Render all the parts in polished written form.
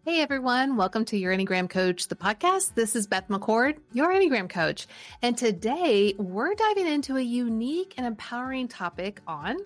Hey everyone, welcome to Your Enneagram Coach, the podcast. This is Beth McCord, your Enneagram Coach. And today we're diving into a unique and empowering topic on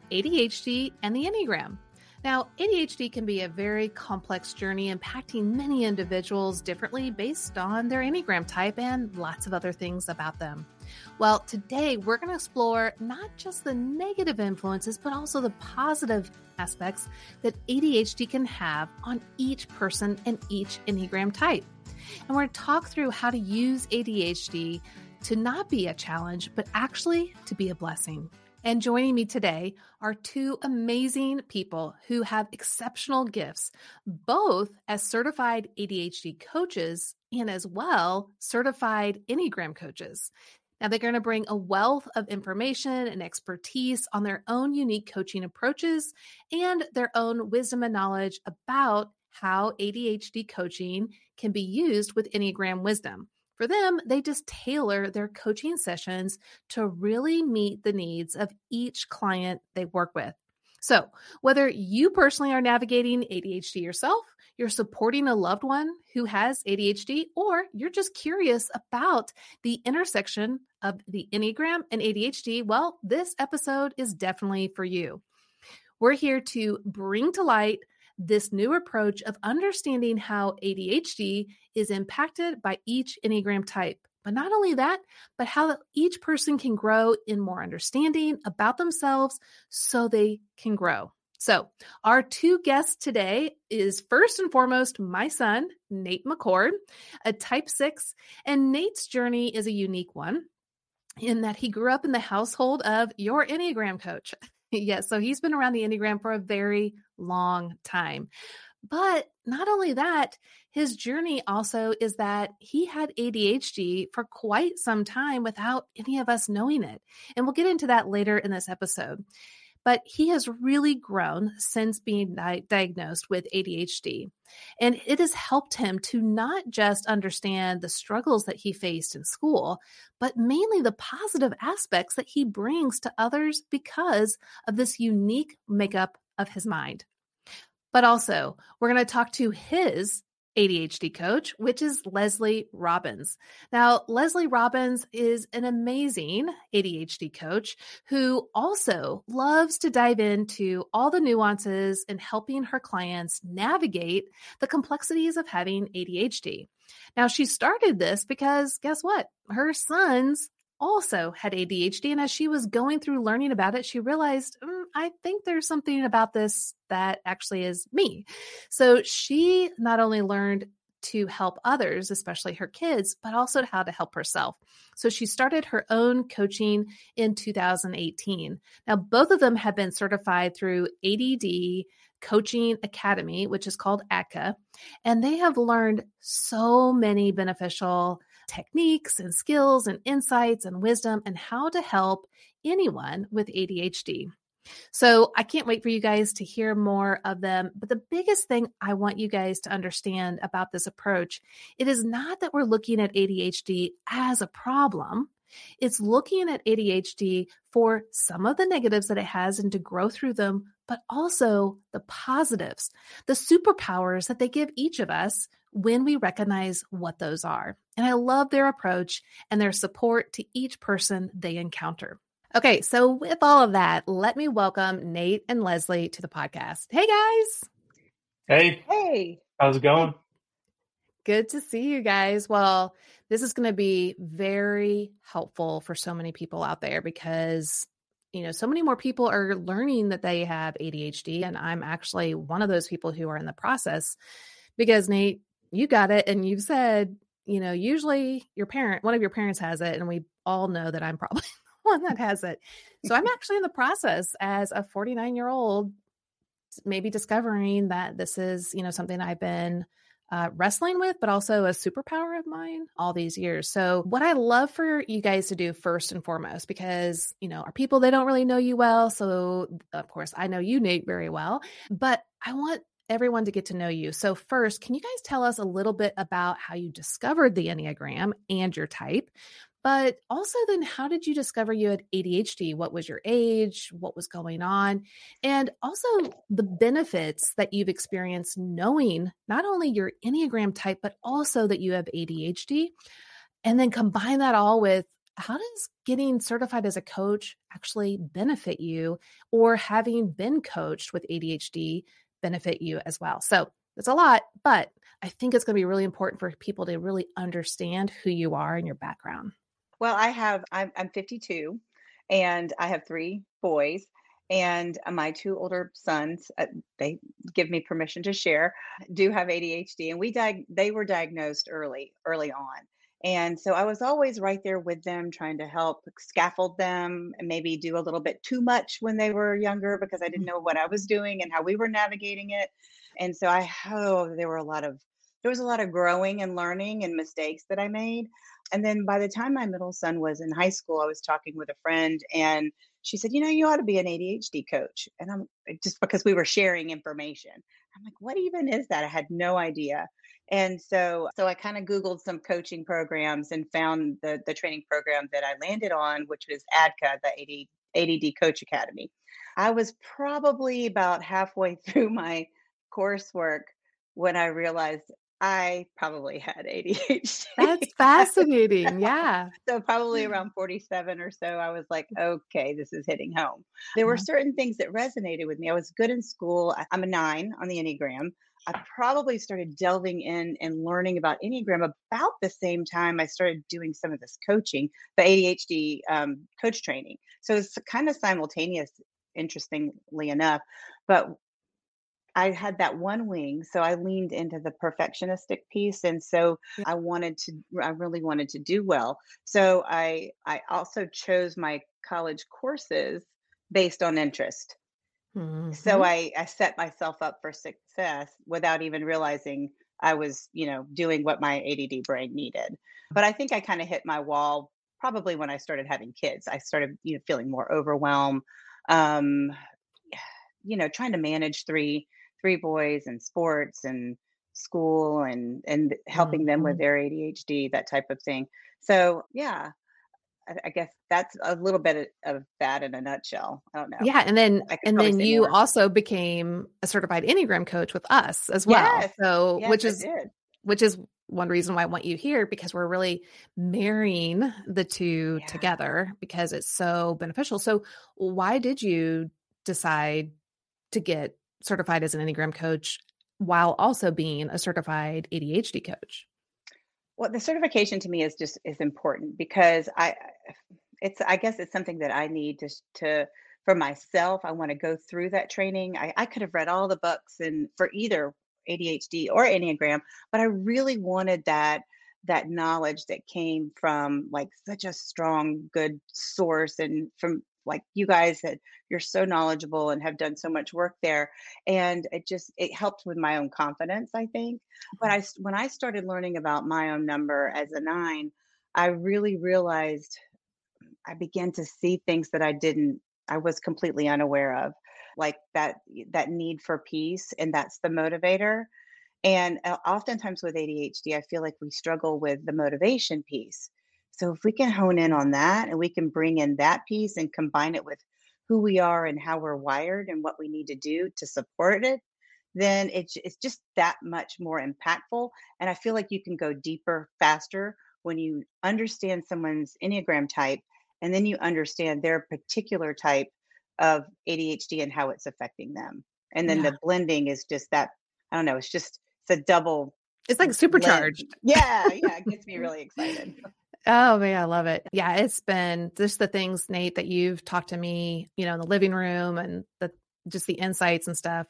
ADHD and the Enneagram. Now, ADHD can be a very complex journey impacting many individuals differently based on their Enneagram type and lots of other things about them. Well, today we're going to explore not just the negative influences, but also the positive aspects that ADHD can have on each person and each Enneagram type. And we're going to talk through how to use ADHD to not be a challenge, but actually to be a blessing. And joining me today are two amazing people who have exceptional gifts, both as certified ADHD coaches and as well certified Enneagram coaches. Now, they're going to bring a wealth of information and expertise on their own unique coaching approaches and their own wisdom and knowledge about how ADHD coaching can be used with Enneagram wisdom. For them, they just tailor their coaching sessions to really meet the needs of each client they work with. So whether you personally are navigating ADHD yourself, you're supporting a loved one who has ADHD, or you're just curious about the intersection of the Enneagram and ADHD, well, this episode is definitely for you. We're here to bring to light this new approach of understanding how ADHD is impacted by each Enneagram type. But not only that, but how each person can grow in more understanding about themselves so they can grow. So our two guests today is first and foremost my son, Nate McCord, a type 6, and Nate's journey is a unique one in that he grew up in the household of your Enneagram coach. Yes, so he's been around the Enneagram for a very long time. But not only that, his journey also is that he had ADHD for quite some time without any of us knowing it. And we'll get into that later in this episode. But he has really grown since being diagnosed with ADHD. And it has helped him to not just understand the struggles that he faced in school, but mainly the positive aspects that he brings to others because of this unique makeup of his mind. But also, we're going to talk to his ADHD coach, which is Leslie Robbins. Now, Leslie Robbins is an amazing ADHD coach who also loves to dive into all the nuances in helping her clients navigate the complexities of having ADHD. Now, she started this because guess what? Her sons also had ADHD. And as she was going through learning about it, she realized, I think there's something about this that actually is me. So she not only learned to help others, especially her kids, but also how to help herself. So she started her own coaching in 2018. Now, both of them have been certified through ADD Coaching Academy, which is called ACCA, and they have learned so many beneficial techniques and skills and insights and wisdom and how to help anyone with ADHD. So I can't wait for you guys to hear more of them. But the biggest thing I want you guys to understand about this approach, it is not that we're looking at ADHD as a problem. It's looking at ADHD for some of the negatives that it has and to grow through them, but also the positives, the superpowers that they give each of us when we recognize what those are. And I love their approach and their support to each person they encounter. Okay, so with all of that, let me welcome Nate and Leslie to the podcast. Hey, guys. Hey. Hey. How's it going? Good to see you guys. Well, this is going to be very helpful for so many people out there because, so many more people are learning that they have ADHD. And I'm actually one of those people who are in the process because, Nate, you got it. And you've said, usually one of your parents has it. And we all know that I'm probably the one that has it. So I'm actually in the process as a 49-year-old, maybe discovering that this is, something I've been wrestling with, but also a superpower of mine all these years. So what I love for you guys to do first and foremost, because, our people, they don't really know you well. So of course I know you, Nate, very well, but I want everyone to get to know you. So first, can you guys tell us a little bit about how you discovered the Enneagram and your type? But also then how did you discover you had ADHD? What was your age? What was going on? And also the benefits that you've experienced knowing not only your Enneagram type, but also that you have ADHD. And then combine that all with how does getting certified as a coach actually benefit you, or having been coached with ADHD benefit you as well? So it's a lot, but I think it's going to be really important for people to really understand who you are and your background. Well, I'm 52 and I have 3 boys, and my 2 older sons, they give me permission to share, do have ADHD, and they were diagnosed early on. And so I was always right there with them, trying to help scaffold them and maybe do a little bit too much when they were younger because I didn't know what I was doing and how we were navigating it. And so there was a lot of growing and learning and mistakes that I made. And then by the time my middle son was in high school, I was talking with a friend and she said, you ought to be an ADHD coach. And I'm just because we were sharing information. I'm like, what even is that? I had no idea. And so I kind of Googled some coaching programs and found the training program that I landed on, which was ADCA, the ADD Coach Academy. I was probably about halfway through my coursework when I realized I probably had That's ADHD. fascinating. Yeah. So probably around 47 or so, I was like, okay, this is hitting home. There were certain things that resonated with me. I was good in school. I'm a 9 on the Enneagram. I probably started delving in and learning about Enneagram about the same time I started doing some of this coaching, the ADHD coach training. So it's kind of simultaneous, interestingly enough. But I had that one wing, so I leaned into the perfectionistic piece, and so Yeah. I really wanted to do well. So I also chose my college courses based on interest. So Mhm. I set myself up for success without even realizing I was, doing what my ADD brain needed. But I think I kind of hit my wall probably when I started having kids. I started, feeling more overwhelmed. Um, trying to manage three boys and sports and school and helping them with Mhm. their ADHD, that type of thing. So yeah, I guess that's a little bit of that in a nutshell. I don't know. Yeah, and then I could and probably then say you more. also became a certified Enneagram coach with us as well. Yes, So, yes, I did. which is one reason why I want you here, because we're really marrying the two Yeah. together because it's so beneficial. So, why did you decide to get certified as an Enneagram coach while also being a certified ADHD coach? Well, the certification to me is important because I guess it's something that I need to for myself. I want to go through that training. I could have read all the books and for either ADHD or Enneagram, but I really wanted that knowledge that came from like such a strong, good source and from like you guys that you're so knowledgeable and have done so much work there. And it helped with my own confidence, I think. But when I started learning about my own number as a 9, I really realized I began to see things that I was completely unaware of, like that need for peace, and that's the motivator. And oftentimes with ADHD, I feel like we struggle with the motivation piece. So if we can hone in on that and we can bring in that piece and combine it with who we are and how we're wired and what we need to do to support it, then it's just that much more impactful. And I feel like you can go deeper faster when you understand someone's Enneagram type and then you understand their particular type of ADHD and how it's affecting them. And then Yeah. the blending is just that, I don't know, it's a double It's like blend. supercharged. Yeah, yeah, it gets me really excited. Oh man, I love it. Yeah, it's been just the things, Nate, that you've talked to me, in the living room and just the insights and stuff.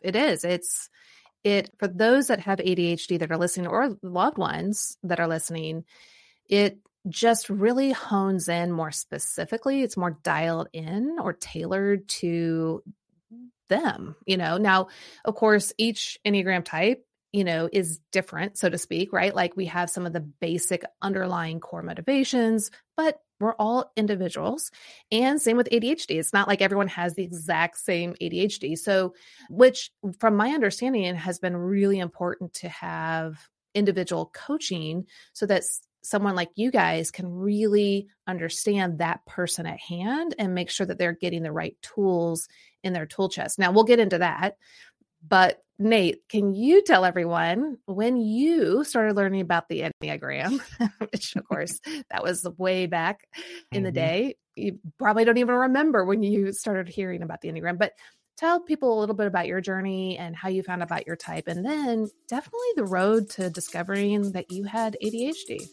It for those that have ADHD that are listening or loved ones that are listening, it just really hones in more specifically. It's more dialed in or tailored to them. Now, of course, each Enneagram type, is different, so to speak, right? Like we have some of the basic underlying core motivations, but we're all individuals. And same with ADHD. It's not like everyone has the exact same ADHD. So, which from my understanding has been really important to have individual coaching so that someone like you guys can really understand that person at hand and make sure that they're getting the right tools in their tool chest. Now, we'll get into that. But Nate, can you tell everyone when you started learning about the Enneagram, which of course that was way back in the day. You probably don't even remember when you started hearing about the Enneagram, but tell people a little bit about your journey and how you found out about your type, and then definitely the road to discovering that you had ADHD.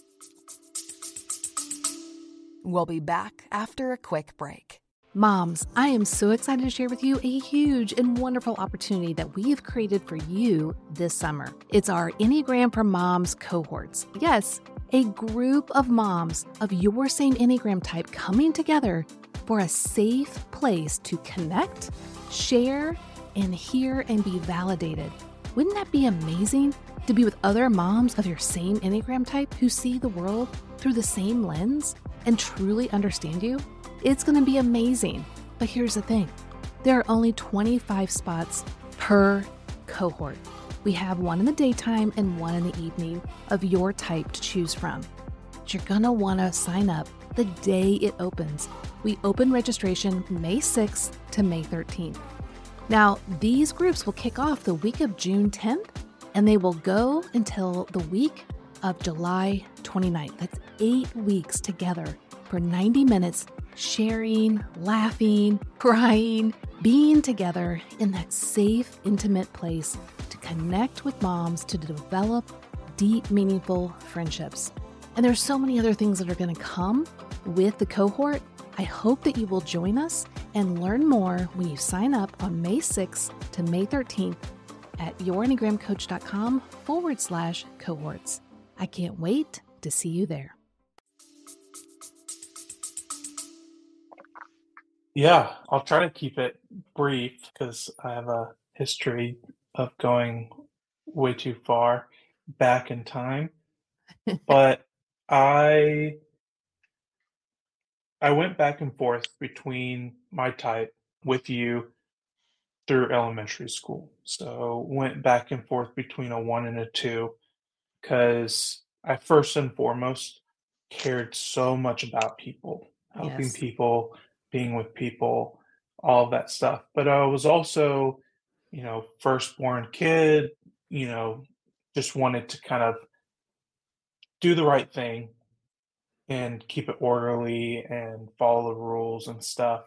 We'll be back after a quick break. Moms, I am so excited to share with you a huge and wonderful opportunity that we have created for you this summer. It's our Enneagram for Moms cohorts. Yes, a group of moms of your same Enneagram type coming together for a safe place to connect, share, and hear and be validated. Wouldn't that be amazing to be with other moms of your same Enneagram type who see the world through the same lens and truly understand you? It's going to be amazing. But here's the thing. There are only 25 spots per cohort. We have one in the daytime and one in the evening of your type to choose from. But you're going to want to sign up the day it opens. We open registration May 6th to May 13th. Now, these groups will kick off the week of June 10th, and they will go until the week of July 29th. That's 8 weeks together for 90 minutes, sharing, laughing, crying, being together in that safe, intimate place to connect with moms to develop deep, meaningful friendships. And there's so many other things that are going to come with the cohort. I hope that you will join us and learn more when you sign up on May 6th to May 13th at yourenneagramcoach.com/cohorts. I can't wait to see you there. Yeah, I'll try to keep it brief because I have a history of going way too far back in time. But I went back and forth between my type with you through elementary school. So went back and forth between a 1 and a 2 because I first and foremost cared so much about people, helping Yes. people, being with people, all of that stuff. But I was also, firstborn kid, just wanted to kind of do the right thing and keep it orderly and follow the rules and stuff.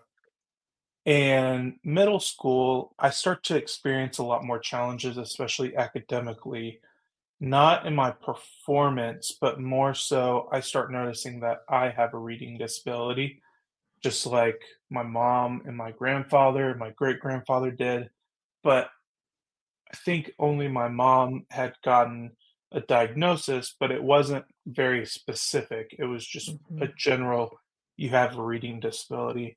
And middle school, I start to experience a lot more challenges, especially academically, not in my performance, but more so I start noticing that I have a reading disability, just like my mom and my grandfather, my great grandfather did. But I think only my mom had gotten a diagnosis, but it wasn't very specific. It was just a general, you have a reading disability.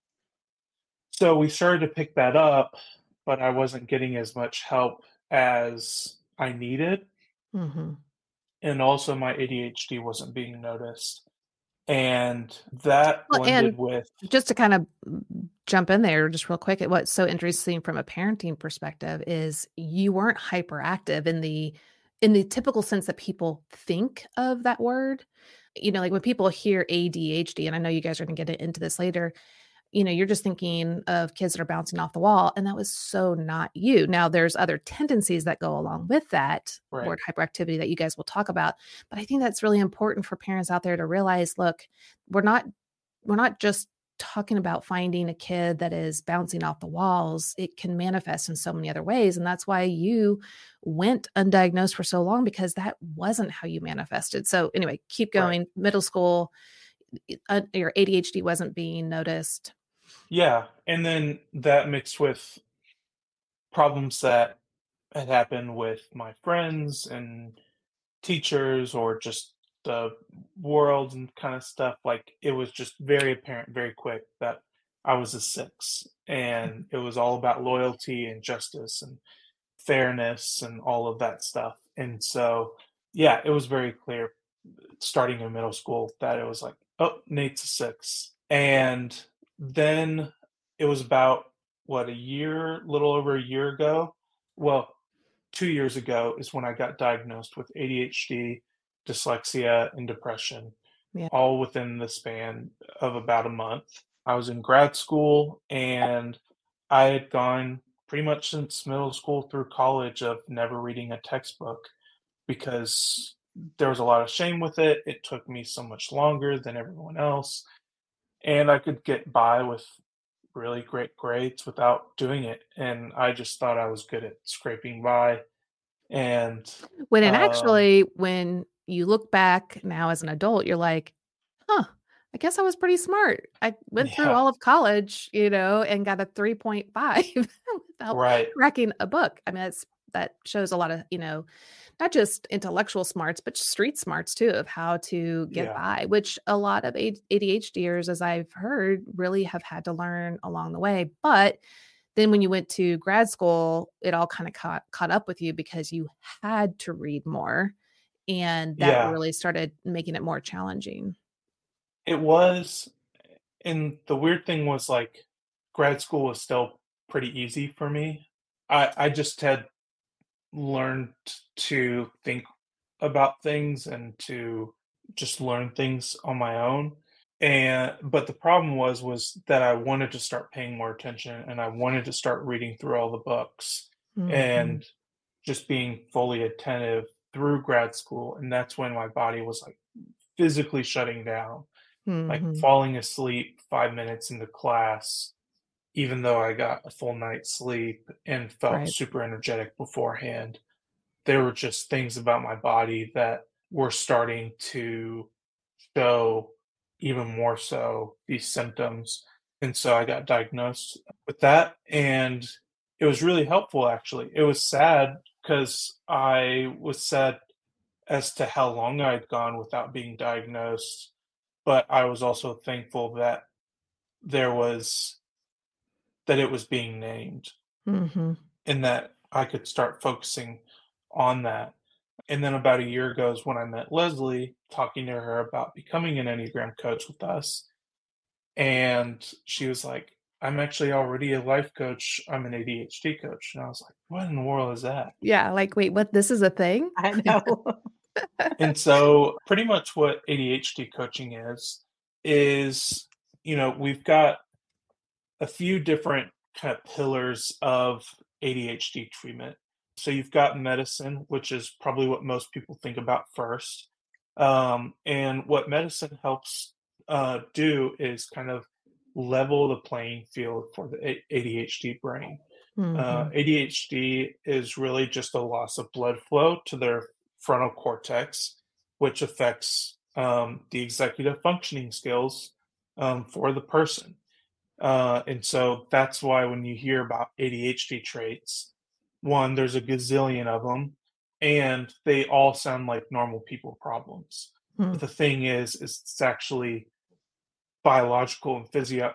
So we started to pick that up, but I wasn't getting as much help as I needed. Mm-hmm. And also my ADHD wasn't being noticed. And that Well, blended and with just to kind of jump in there just real quick, what's so interesting from a parenting perspective is you weren't hyperactive in the typical sense that people think of that word. Like when people hear ADHD, and I know you guys are going to get into this later, you're just thinking of kids that are bouncing off the wall, and that was so not you. Now, there's other tendencies that go along with that right. word hyperactivity that you guys will talk about, but I think that's really important for parents out there to realize, look, we're not just talking about finding a kid that is bouncing off the walls. It can manifest in so many other ways, and that's why you went undiagnosed for so long, because that wasn't how you manifested. So anyway, keep going. Right. Middle school, your ADHD wasn't being noticed. Yeah, and then that mixed with problems that had happened with my friends and teachers or just the world and kind of stuff. Like it was just very apparent very quick that I was a 6, and it was all about loyalty and justice and fairness and all of that stuff. And so, yeah, it was very clear starting in middle school that it was like, oh, Nate's a 6. And then it was about little over a year ago. Well, 2 years ago is when I got diagnosed with ADHD. dyslexia, and depression, Yeah. all within the span of about a month. I was in grad school, and I had gone pretty much since middle school through college of never reading a textbook because there was a lot of shame with it. It took me so much longer than everyone else, and I could get by with really great grades without doing it. And I just thought I was good at scraping by. And um, When you look back now as an adult, you're like, huh, I guess I was pretty smart. I went through yeah, all of college, and got a 3.5 without right. cracking a book. I mean, that shows a lot of, not just intellectual smarts, but street smarts too of how to get Yeah. by, which a lot of ADHDers, as I've heard, really have had to learn along the way. But then when you went to grad school, it all kind of caught up with you because you had to read more. And that Yeah. really started making it more challenging. It was. And the weird thing was like grad school was still pretty easy for me. I just had learned to think about things and to just learn things on my own. And but the problem was that I wanted to start paying more attention and I wanted to start reading through all the books Mhm. and just being fully attentive through grad school. And that's when my body was like physically shutting down, like Mhm. falling asleep 5 minutes into class, even though I got a full night's sleep and felt Right. super energetic beforehand. There were just things about my body that were starting to show even more so these symptoms. And so I got diagnosed with that. And it was really helpful, actually. It was sad because I was sad as to how long I'd gone without being diagnosed. But I was also thankful that there was that it was being named Mhm. and that I could start focusing on that. And then about a year ago is when I met Leslie, talking to her about becoming an Enneagram coach with us. And she was like, I'm actually already a life coach. I'm an ADHD coach. And I was like, what in the world is that? Yeah, like, wait, what? This is a thing? I know. And so, pretty much what ADHD coaching is, we've got a few different kind of pillars of ADHD treatment. So you've got medicine, which is probably what most people think about first. And what medicine helps do is kind of level the playing field for the ADHD brain. Mhm. ADHD is really just a loss of blood flow to their frontal cortex, which affects the executive functioning skills for the person. And so that's why when you hear about ADHD traits, one, there's a gazillion of them, and they all sound like normal people problems. Hmm. But the thing is it's actually biological and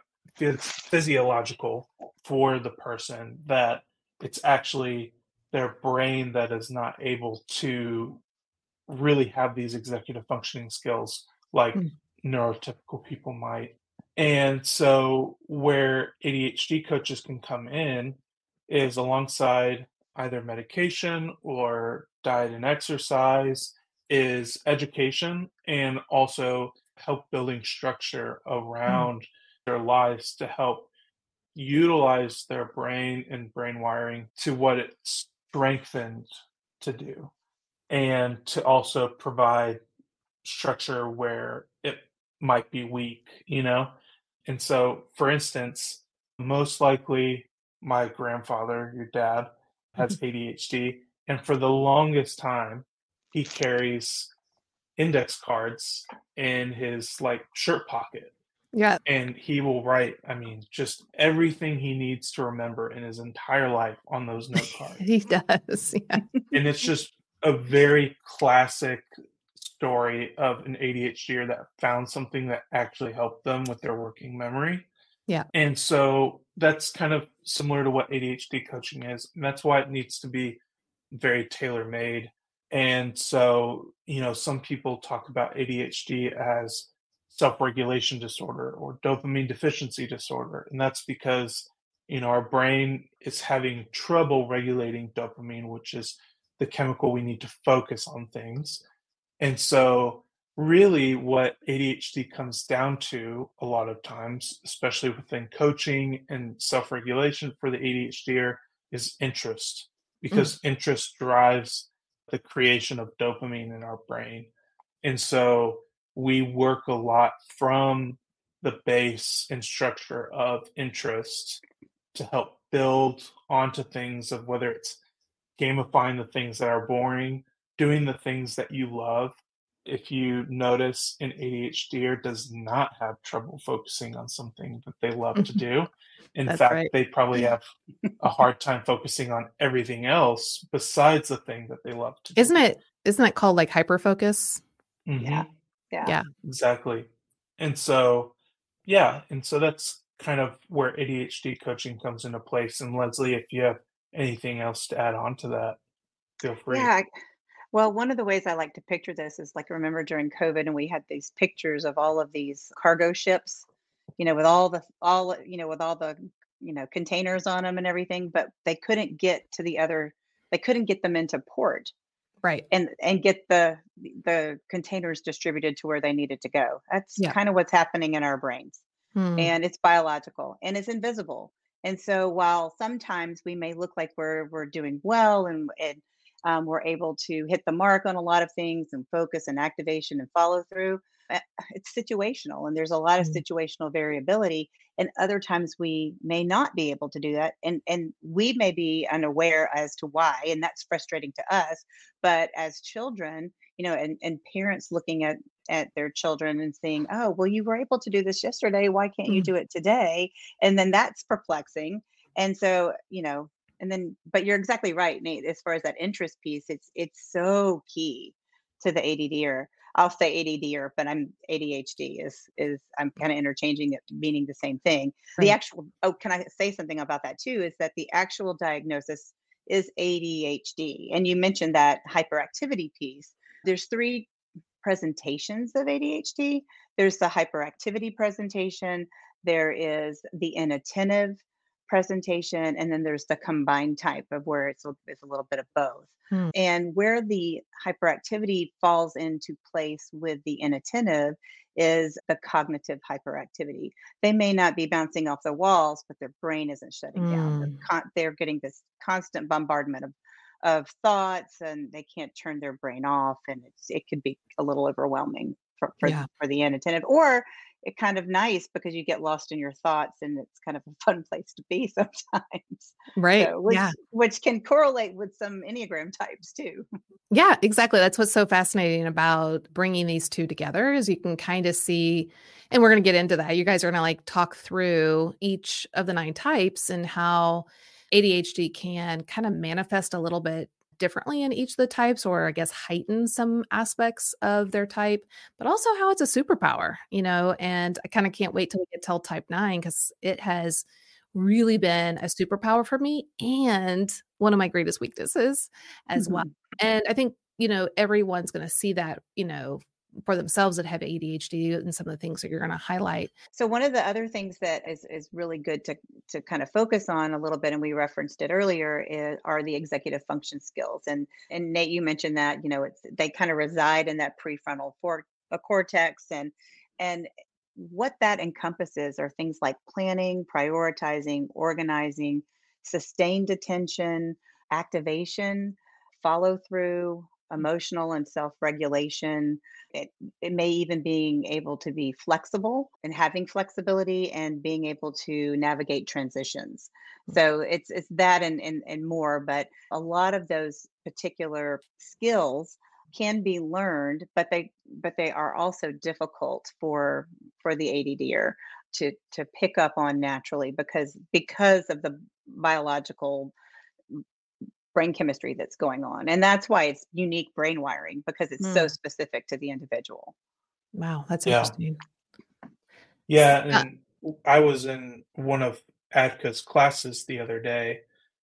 physiological for the person that it's actually their brain that is not able to really have these executive functioning skills like Mm. neurotypical people might. And so, where ADHD coaches can come in is alongside either medication or diet and exercise, is education and also help building structure Mm. around their lives to help utilize their brain and brain wiring to what it's strengthened to do and to also provide structure where it might be weak, you know? And so, for instance, most likely my grandfather, your dad, has Mhm. ADHD. And for the longest time, he carries index cards in his like shirt pocket. Yeah, And he will write, I mean, just everything he needs to remember in his entire life on those note cards. he does. Yeah. And it's just a very classic story of an ADHDer that found something that actually helped them with their working memory. Yeah. And so that's kind of similar to what ADHD coaching is. And that's why it needs to be very tailor made. And so, some people talk about ADHD as self regulation disorder or dopamine deficiency disorder. And that's because, our brain is having trouble regulating dopamine, which is the chemical we need to focus on things. And so really what ADHD comes down to a lot of times, especially within coaching and self-regulation for the ADHDer, is interest, Mm, because interest drives the creation of dopamine in our brain. And so we work a lot from the base and structure of interest to help build onto things of whether it's gamifying the things that are boring, doing the things that you love. If you notice, an ADHDer does not have trouble focusing on something that they love to do. In that's fact, right. they probably have a hard time focusing on everything else besides the thing that they love to do. Isn't it called like hyperfocus? Yeah. Mhm. Yeah. Yeah. Exactly. And so, yeah, and so that's kind of where ADHD coaching comes into place. And Leslie, if you have anything else to add on to that, feel free. Yeah. Well, one of the ways I like to picture this is like, remember during COVID and we had these pictures of all of these cargo ships, with with all the, containers on them and everything, but they couldn't get them into port Right. and get the containers distributed to where they needed to go. That's Yeah. kind of what's happening in our brains. Mm, And it's biological and it's invisible. And so while sometimes we may look like we're doing well and we're able to hit the mark on a lot of things and focus and activation and follow through, uh, it's situational and there's a lot of mm, situational variability. And other times we may not be able to do that, and we may be unaware as to why, and that's frustrating to us. But as children, and parents looking at their children and saying, "Oh, well, you were able to do this yesterday. Why can't you mm. do it today?" And then that's perplexing. And so, but you're exactly right, Nate. As far as that interest piece, it's so key to the ADD. I'll say ADD, but I'm ADHD is I'm kind of interchanging it, meaning the same thing. The Right. actual can I say something about that too? Is that the actual diagnosis is ADHD, and you mentioned that hyperactivity piece. There's three presentations of ADHD. There's the hyperactivity presentation, there is the inattentive presentation, and then there's the combined type of where it's a little bit of both. Mm, And where the hyperactivity falls into place with the inattentive is the cognitive hyperactivity. They may not be bouncing off the walls, but their brain isn't shutting down. mm. They're getting this constant bombardment of thoughts and they can't turn their brain off, and it could be a little overwhelming Yeah. for the inattentive, or it kind of nice because you get lost in your thoughts and it's kind of a fun place to be sometimes. Right. So Yeah. which can correlate with some enneagram types too. Yeah, exactly. That's what's so fascinating about bringing these two together is you can kind of see, and we're going to get into that. You guys are going to like talk through each of the 9 types and how ADHD can kind of manifest a little bit differently in each of the types, or I guess heighten some aspects of their type, but also how it's a superpower, and I kind of can't wait till we get till type 9 because it has really been a superpower for me and one of my greatest weaknesses as well. Mhm. And I think, everyone's going to see that, for themselves that have ADHD and some of the things that you're going to highlight. So one of the other things that is really good to kind of focus on a little bit, and we referenced it earlier, are the executive function skills. And Nate, you mentioned that they kind of reside in that prefrontal cortex, and what that encompasses are things like planning, prioritizing, organizing, sustained attention, activation, follow through, emotional and self regulation. It may even being able to be flexible and having flexibility and being able to navigate transitions. So it's that and more, but a lot of those particular skills can be learned, but they are also difficult for the ADDer to pick up on naturally because of the biological brain chemistry that's going on. And that's why it's unique brain wiring, because it's so Mm, specific to the individual. wow, that's Yeah. interesting. Yeah. Uh, And I was in one of Adka's classes the other day,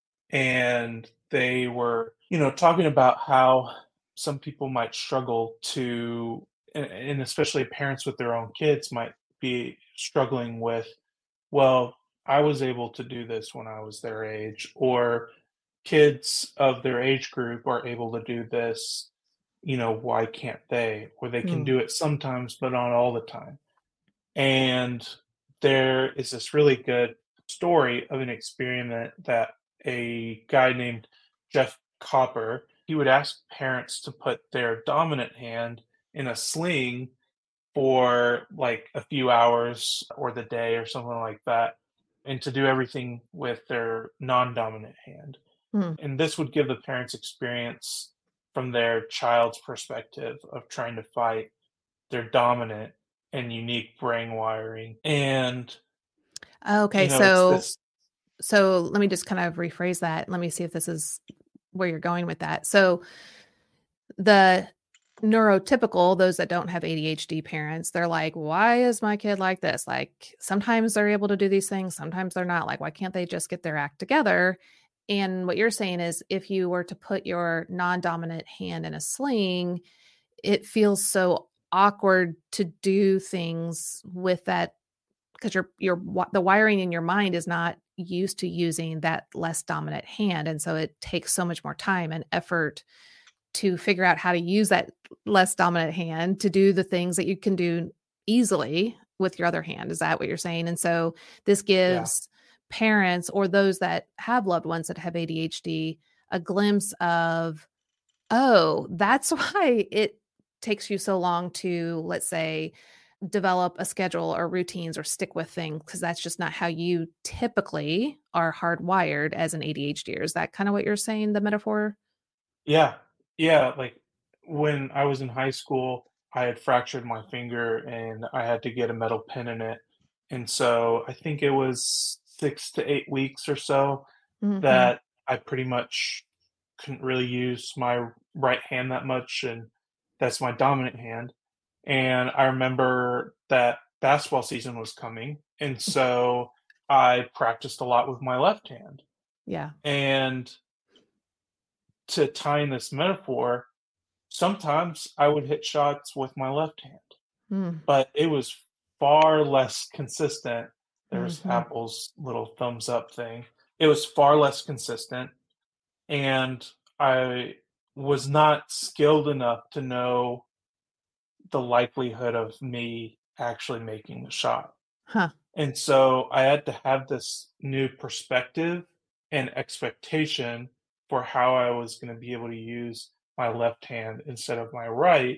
and they were, talking about how some people might struggle to, and especially parents with their own kids might be struggling with, well, I was able to do this when I was their age, or kids of their age group are able to do this. why can't they? Or they can Mm. do it sometimes, but not all the time. And there is this really good story of an experiment that a guy named Jeff Copper, he would ask parents to put their dominant hand in a sling for like a few hours or the day or something like that, and to do everything with their non-dominant hand. Mm. And this would give the parents experience from their child's perspective of trying to fight their dominant and unique brain wiring. And, Okay, it's so this. let me just kind of rephrase that. Let me see if this is where you're going with that. So the neurotypical, those that don't have ADHD parents, they're like, why is my kid like this? Like sometimes they're able to do these things, sometimes they're not. Like, why can't they just get their act together? And what you're saying is if you were to put your non-dominant hand in a sling, it feels so awkward to do things with that because the wiring in your mind is not used to using that less dominant hand, and so it takes so much more time and effort to figure out how to use that less dominant hand to do the things that you can do easily with your other hand. Is that what you're saying? And so this Yeah. gives parents or those that have loved ones that have ADHD a glimpse of, oh, that's why it takes you so long to, let's say, develop a schedule or routines or stick with things because that's just not how you typically are hardwired as an ADHD. Is that kind of what you're saying, the metaphor? Yeah. Yeah, like, when I was in high school, I had fractured my finger and I had to get a metal pin in it, and so I think it was 6 to 8 weeks or so Hmm. that I pretty much couldn't really use my right hand that much, and that's my dominant hand. And I remember that basketball season was coming, and so I practiced a lot with my left hand. Yeah. And to tie in this metaphor, sometimes I would hit shots with my left hand, Mm. but it was far less consistent. There's Mhm. Apple's little thumbs up thing. It was far less consistent, and I was not skilled enough to know the likelihood of me actually making the shot. Huh. And so I had to have this new perspective and expectation for how I was going to be able to use my left hand instead of my right,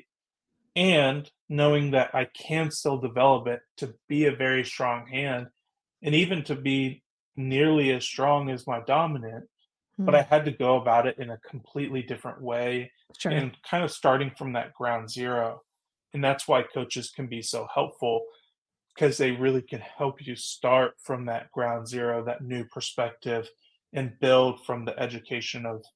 and knowing that I can still develop it to be a very strong hand and even to be nearly as strong as my dominant, but I Mm. had to go about it in a completely different way Sure. and kind of starting from that ground zero. And that's why coaches can be so helpful because they really can help you start from that ground zero, that new perspective, and build from the education of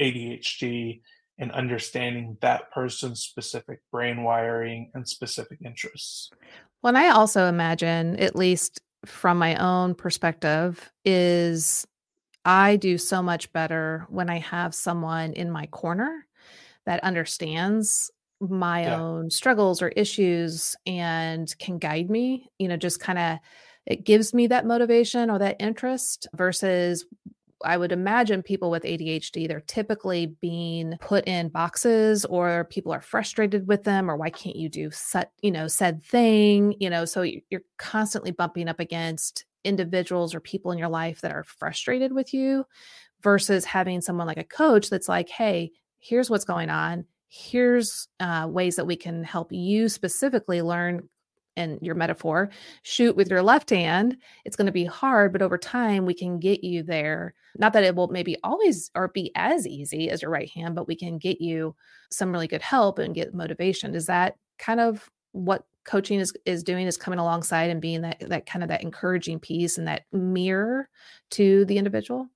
ADHD and understanding that person's specific brain wiring and specific interests. Well, and I also imagine, at least from my own perspective, is I do so much better when I have someone in my corner that understands my Yeah, own struggles or issues and can guide me, just kind of it gives me that motivation or that interest versus I would imagine people with ADHD, they're typically being put in boxes or people are frustrated with them or why can't you do said thing, so you're constantly bumping up against individuals or people in your life that are frustrated with you versus having someone like a coach that's like, hey, here's what's going on. Here's ways that we can help you specifically learn. And your metaphor, shoot with your left hand. It's going to be hard, but over time, we can get you there. Not that it will maybe always or be as easy as your right hand, but we can get you some really good help and get motivation. Is that kind of what coaching is doing, is coming alongside and being that kind of that encouraging piece and that mirror to the individual?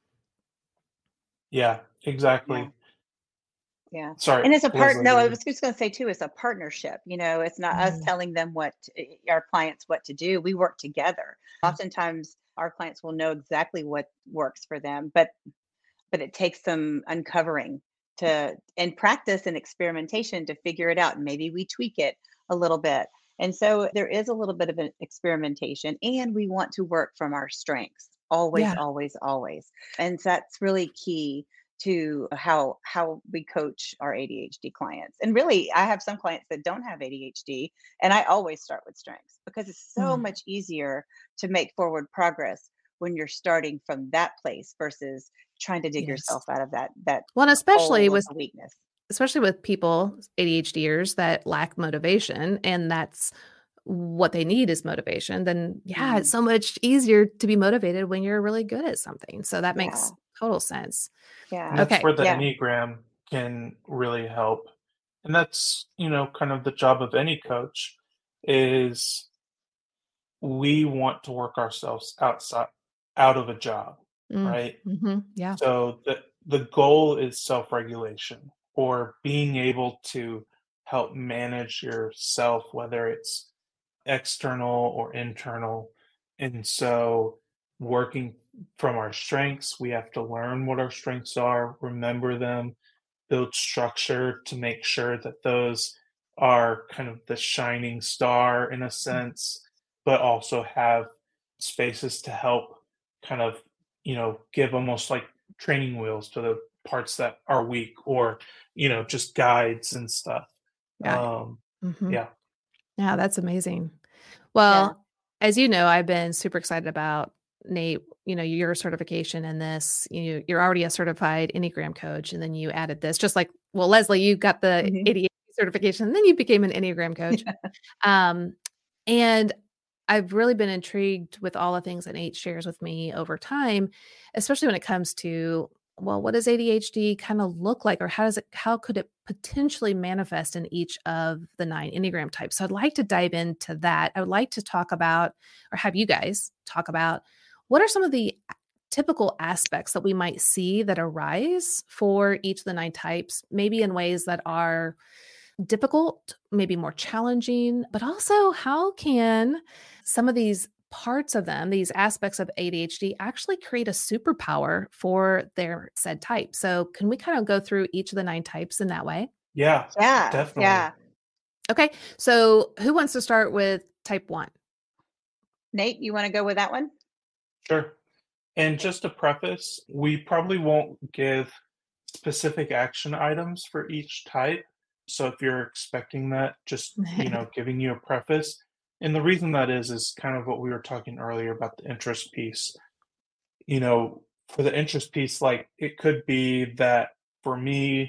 yeah, Yeah. exactly. Yeah. Sorry, And it's a part, Leslie, no, go I ahead. was just going to say too, it's a partnership. It's not us Mm, telling them our clients what to do. We work together. yeah. Oftentimes our clients will know exactly what works for them, but it takes some uncovering to and practice and experimentation to figure it out. And maybe we tweak it a little bit. And so there is a little bit of an experimentation, and we want to work from our strengths always, Yeah. always, always. And so that's really key to how we coach our ADHD clients. And really, I have some clients that don't have ADHD, and I always start with strengths because it's so Mm. much easier to make forward progress when you're starting from that place versus trying to dig yourself Yes. out of that Well, and hole of the weakness. especially with people, ADHDers that lack motivation, and that's what they need is motivation, then yeah, it's Mm, so much easier to be motivated when you're really good at something. So that yeah, makes total sense. And yeah, that's Okay. where the yeah. Enneagram can really help. And that's, kind of the job of any coach is we want to work ourselves out of a job, Mm, right? yeah. So the goal is self-regulation or being able to help manage yourself, whether it's external or internal. And so working from our strengths, we have to learn what our strengths are, remember them, build structure to make sure that those are kind of the shining star in a sense, but also have spaces to help kind of, give almost like training wheels to the parts that are weak or, just guides and stuff. Yeah. Um, Mhm. yeah. Yeah, that's amazing. Yeah. Well, as you know, I've been super excited about Nate, your certification in this. You're already a certified Enneagram coach, and then you added this, just like, well, Leslie, you got the Mhm. ADHD certification, and then you became an Enneagram coach. Um, and I've really been intrigued with all the things that Nate shares with me over time, especially when it comes to, well, what does ADHD kind of look like, or how could it potentially manifest in each of the 9 Enneagram types? So I'd like to dive into that. I would like to talk about, or have you guys talk about, what are some of the typical aspects that we might see that arise for each of the 9 types, maybe in ways that are difficult, maybe more challenging, but also how can some of these parts of them, these aspects of ADHD, actually create a superpower for their said type? So, can we kind of go through each of the 9 types in that way? Yeah, Yeah, definitely. yeah. Okay. So, who wants to start with type 1? Nate, you wanna go with that one? Sure. And just to preface, we probably won't give specific action items for each type. So if you're expecting that, just, giving you a preface. And the reason that is kind of what we were talking earlier about the interest piece. For the interest piece, like it could be that for me,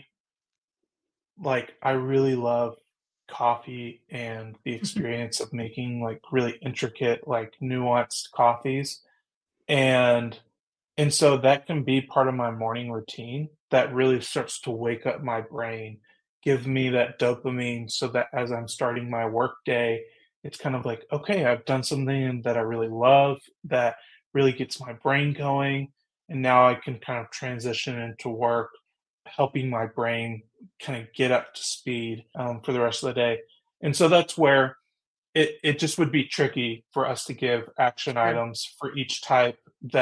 like I really love coffee and the experience of making like really intricate, like nuanced coffees. And and so that can be part of my morning routine that really starts to wake up my brain, give me that dopamine so that as I'm starting my work day, it's kind of like, okay, I've done something that I really love that really gets my brain going. And now I can kind of transition into work, helping my brain kind of get up to speed for the rest of the day. And so that's where it just would be tricky for us to give action Sure. items for each type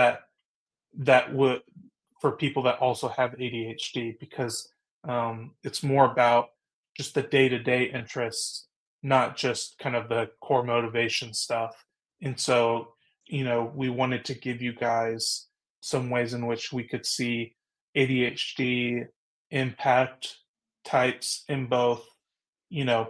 that would for people that also have ADHD because it's more about just the day-to-day interests, not just kind of the core motivation stuff. And so, we wanted to give you guys some ways in which we could see ADHD impact types in both, you know,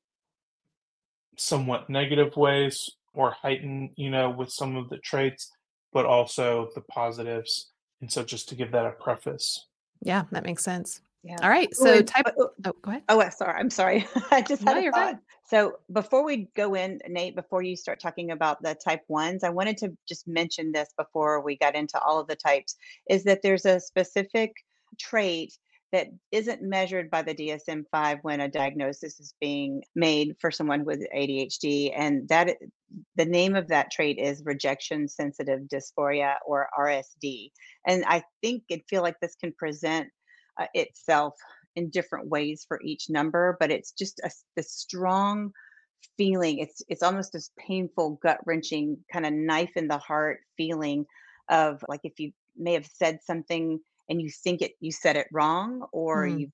somewhat negative ways or heighten, with some of the traits, but also the positives. And so just to give that a preface. Yeah, that makes sense. Yeah. All right. Oh, So, and type, oh, go ahead. sorry, I'm sorry. I just No, had a you're thought. good. So before we go in, Nate, before you start talking about the type ones, I wanted to just mention this before we got into all of the types, is that there's a specific trait that isn't measured by the DSM-5 when a diagnosis is being made for someone with ADHD, and the name of that trait is rejection sensitive dysphoria, or RSD. And I think it feel like this can present itself in different ways for each number, but it's just this strong feeling. It's almost this painful, gut wrenching kind of knife in the heart feeling of like if you may have said something and you said it wrong, or Mm,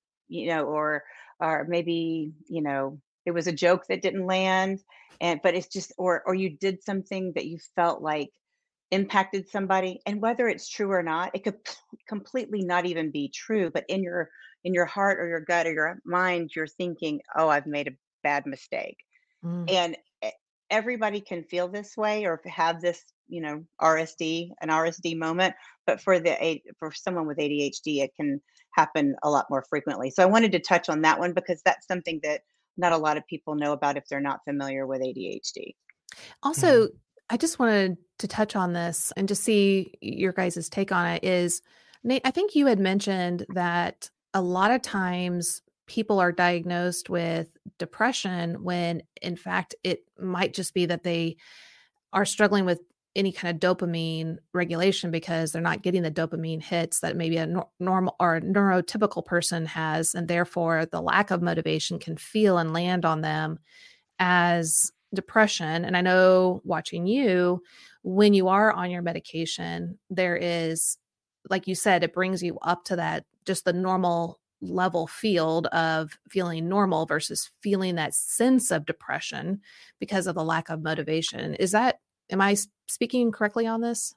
or maybe it was a joke that didn't land, but it's just or you did something that you felt like impacted somebody, and whether it's true or not, it could completely not even be true, but in your heart or your gut or your mind, you're thinking, "Oh, I've made a bad mistake." Mm. And everybody can feel this way or have this, an RSD moment, but for someone with ADHD, it can happen a lot more frequently. So I wanted to touch on that one because that's something that not a lot of people know about if they're not familiar with ADHD. Also, Mhm. I just wanted to touch on this and just see your guys' take on it is, Nate, I think you had mentioned that a lot of times people are diagnosed with depression when in fact it might just be that they are struggling with any kind of dopamine regulation because they're not getting the dopamine hits that maybe a normal or a neurotypical person has. And therefore, the lack of motivation can feel and land on them as depression. And I know watching you, when you are on your medication, there is, like you said, it brings you up to that just the normal level field of feeling normal versus feeling that sense of depression because of the lack of motivation. Am I speaking correctly on this?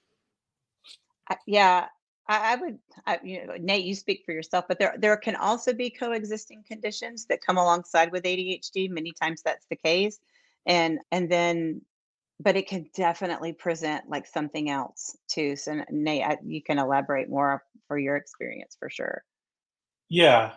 Yeah, I would, Nate, you speak for yourself, but there can also be coexisting conditions that come alongside with ADHD. Many times that's the case, and then, but it can definitely present like something else too. So Nate, you can elaborate more for your experience for sure. Yeah,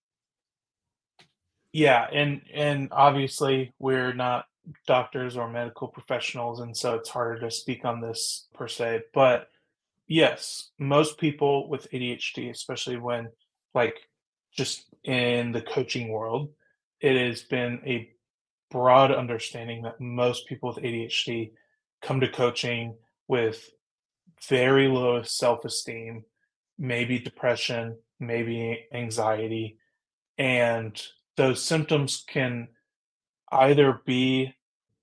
yeah, and obviously we're not doctors or medical professionals, and so it's harder to speak on this per se. But yes, most people with ADHD, especially when like just in the coaching world, it has been a broad understanding that most people with ADHD come to coaching with very low self-esteem, maybe depression, maybe anxiety, and those symptoms can either be,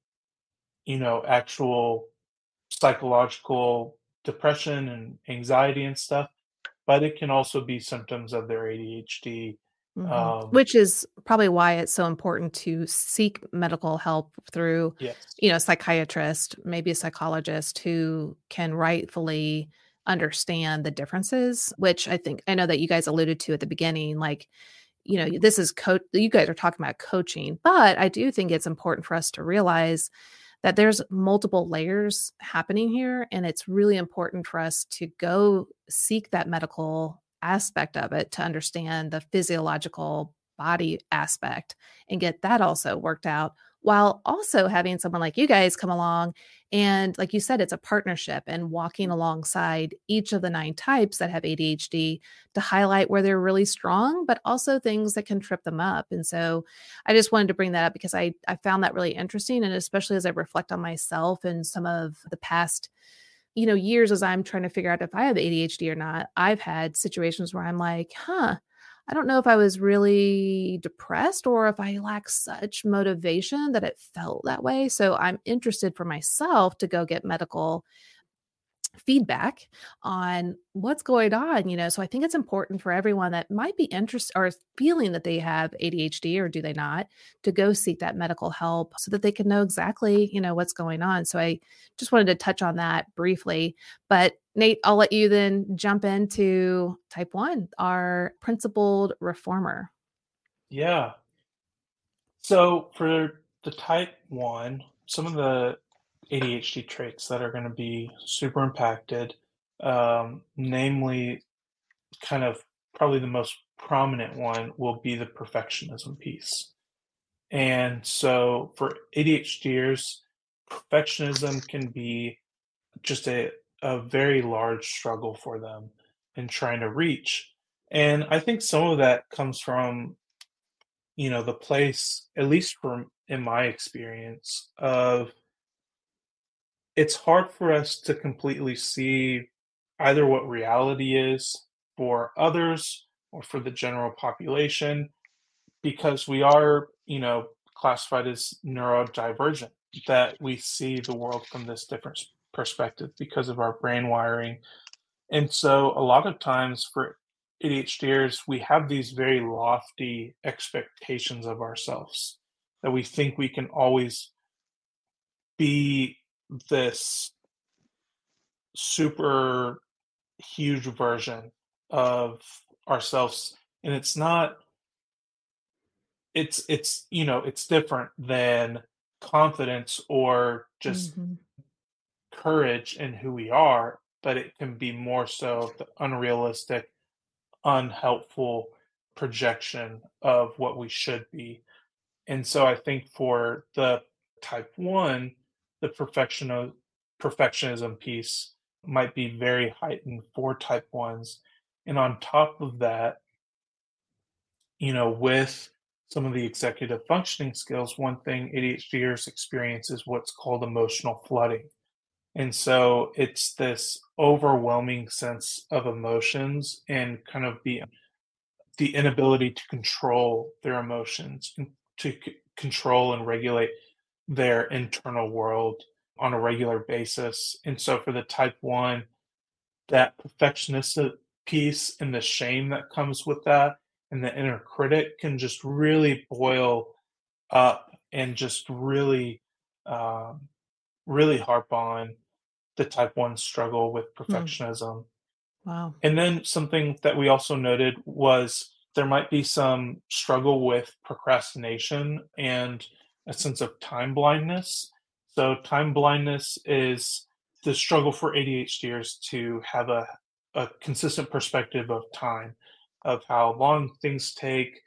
actual psychological depression and anxiety and stuff, but it can also be symptoms of their ADHD. Mhm. Um, Which is probably why it's so important to seek medical help through, yes. a psychiatrist, maybe a psychologist who can rightfully understand the differences, which I know that you guys alluded to at the beginning, like, this is you guys are talking about coaching, but I do think it's important for us to realize that there's multiple layers happening here. And it's really important for us to go seek that medical aspect of it to understand the physiological body aspect and get that also worked out while also having someone like you guys come along. And like you said, it's a partnership and walking alongside each of the 9 types that have ADHD to highlight where they're really strong, but also things that can trip them up. And so I just wanted to bring that up because I found that really interesting. And especially as I reflect on myself and some of the past, years as I'm trying to figure out if I have ADHD or not, I've had situations where I'm like, I don't know if I was really depressed or if I lack such motivation that it felt that way. So I'm interested for myself to go get medical feedback on what's going on, so I think it's important for everyone that might be interested or is feeling that they have ADHD or do they not, to go seek that medical help so that they can know exactly, what's going on. So I just wanted to touch on that briefly. But Nate, I'll let you then jump into type 1, our principled reformer. Yeah. So for the type 1, some of the ADHD traits that are going to be super impacted, namely, kind of probably the most prominent one will be the perfectionism piece. And so for ADHDers, perfectionism can be just a very large struggle for them in trying to reach. And I think some of that comes from, the place, at least from in my experience, of it's hard for us to completely see either what reality is for others or for the general population because we are, classified as neurodivergent, that we see the world from this different perspective because of our brain wiring. And so a lot of times for ADHDers, we have these very lofty expectations of ourselves that we think we can always be this super huge version of ourselves, and it's different than confidence or just Mhm. courage in who we are, but it can be more so the unrealistic, unhelpful projection of what we should be. And so I think for the type 1, the perfectionism piece might be very heightened for type 1s. And on top of that, with some of the executive functioning skills, one thing ADHDers experience is what's called emotional flooding. And so it's this overwhelming sense of emotions and kind of the inability to control their emotions and to control and regulate their internal world on a regular basis. And so for the type 1, that perfectionist piece and the shame that comes with that and the inner critic can just really boil up and just um, really harp on the type 1 struggle with Hmm. perfectionism. Wow. And then something that we also noted was there might be some struggle with procrastination and a sense of time blindness. So, time blindness is the struggle for ADHDers to have a consistent perspective of time, of how long things take,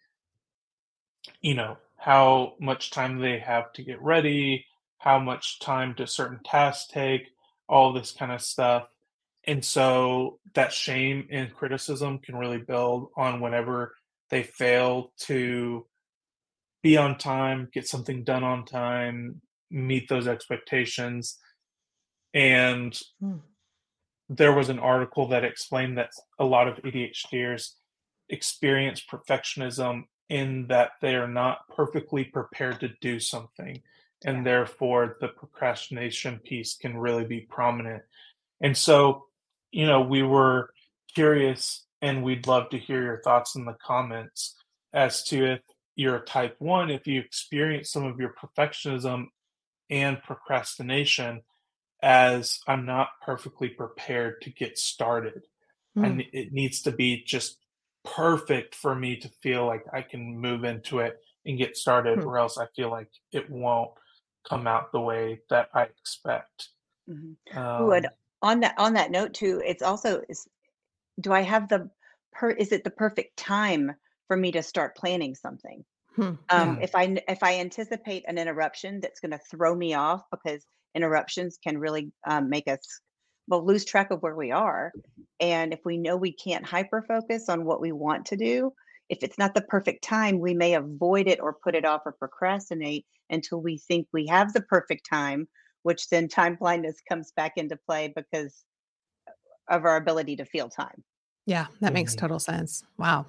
how much time they have to get ready, how much time do certain tasks take, all this kind of stuff. And so that shame and criticism can really build on whenever they fail to be on time, get something done on time, meet those expectations. And Hmm. there was an article that explained that a lot of ADHDers experience perfectionism in that they are not perfectly prepared to do something. Yeah. And therefore, the procrastination piece can really be prominent. And so, we were curious and we'd love to hear your thoughts in the comments as to if you're type 1, if you experience some of your perfectionism and procrastination as I'm not perfectly prepared to get started. Hmm. And it needs to be just perfect for me to feel like I can move into it and get started, Hmm. or else I feel like it won't come out the way that I expect. Mhm. Ooh, and Um, on that note too, it's also do I have is it the perfect time for me to start planning something? Hmm. Yeah. mm, If I anticipate an interruption that's gonna throw me off because interruptions can really, make us, well, lose track of where we are, and if we know we can't hyper focus on what we want to do, if it's not the perfect time, we may avoid it or put it off or procrastinate until we think we have the perfect time, which then time blindness comes back into play because of our ability to feel time. Yeah. That makes mhm. total sense. Wow.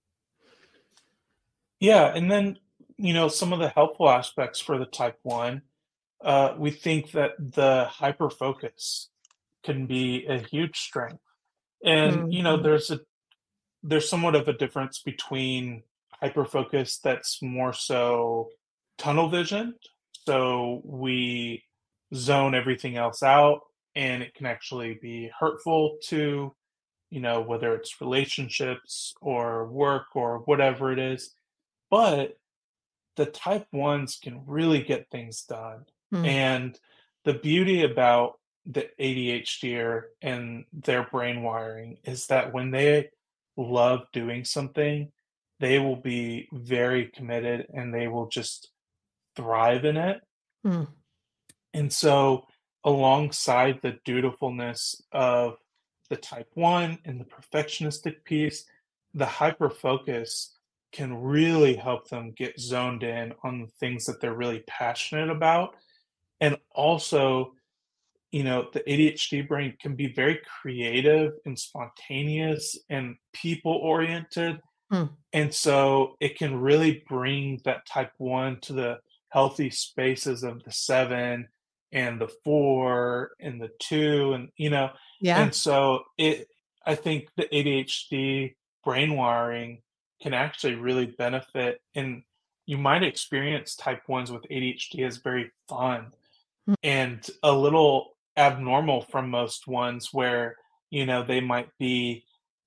Yeah, and then, some of the helpful aspects for the type 1, we think that the hyper focus can be a huge strength. And, Mhm. there's somewhat of a difference between hyper focus that's more so tunnel vision. So we zone everything else out, and it can actually be hurtful to, whether it's relationships or work or whatever it is. But the type 1s can really get things done. Mm. And the beauty about the ADHD and their brain wiring is that when they love doing something, they will be very committed and they will just thrive in it. Mm. And so, alongside the dutifulness of the type 1 and the perfectionistic piece, the hyper focus can really help them get zoned in on the things that they're really passionate about. And also, the ADHD brain can be very creative and spontaneous and people oriented. Mm. And so it can really bring that type 1 to the healthy spaces of the 7 and the 4 and the 2 Yeah. and so I think the ADHD brain wiring can actually really benefit, and you might experience type 1s with ADHD as very fun Mm. and a little abnormal from most ones where, they might be,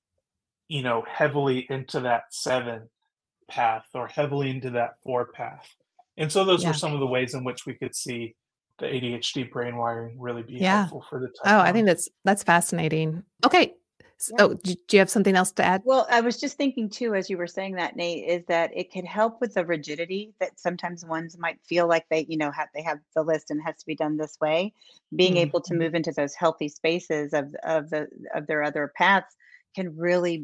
heavily into that 7 path or heavily into that 4 path. And so those were Yeah. some of the ways in which we could see the ADHD brain wiring really be Yeah. helpful for the type Oh, I think 1s. that's fascinating. Okay. Yeah. So do you have something else to add? Well, I was just thinking too, as you were saying that, Nate, is that it could help with the rigidity that sometimes ones might feel like they have the list and it has to be done this way. Being able to Mhm. move into those healthy spaces of their other paths can really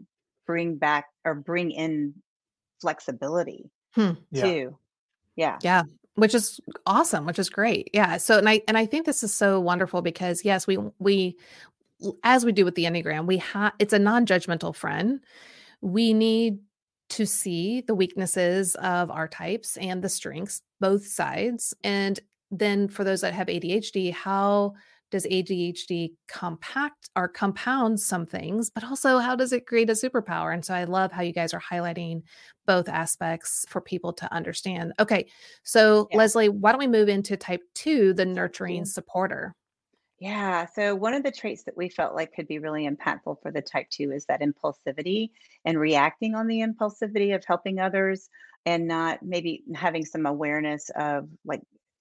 bring in flexibility Hmm. Yeah. too. Yeah. Yeah, which is awesome, which is great. Yeah. So and I think this is so wonderful because yes, we as we do with the Enneagram, it's a non-judgmental friend. We need to see the weaknesses of our types and the strengths, both sides. And then for those that have ADHD, how does ADHD compact or compound some things, but also how does it create a superpower? And so I love how you guys are highlighting both aspects for people to understand. Okay. So Yeah. Leslie, why don't we move into type 2, the Type nurturing 2. supporter? Yeah. So one of the traits that we felt like could be really impactful for the type 2 is that impulsivity and reacting on the impulsivity of helping others and not maybe having some awareness of like,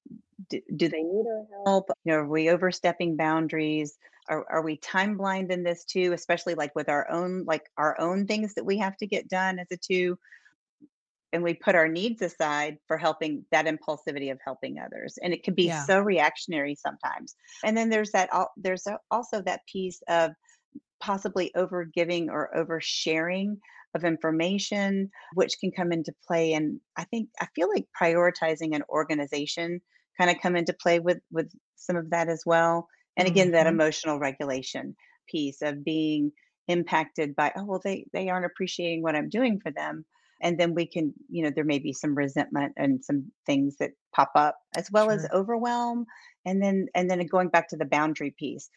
do they need our help? Are we overstepping boundaries? Are we time blind in this too, especially like with our own things that we have to get done as a two? And we put our needs aside for helping that impulsivity of helping others, and it can be Yeah. so reactionary sometimes. And then also that piece of possibly over giving or oversharing of information, which can come into play. And I feel like prioritizing and organization kind of come into play with some of that as well. And again, that Mhm. emotional regulation piece of being impacted by, oh well, they aren't appreciating what I'm doing for them. And then we can, there may be some resentment and some things that pop up, as well as Sure. overwhelm. And then going back to the boundary piece,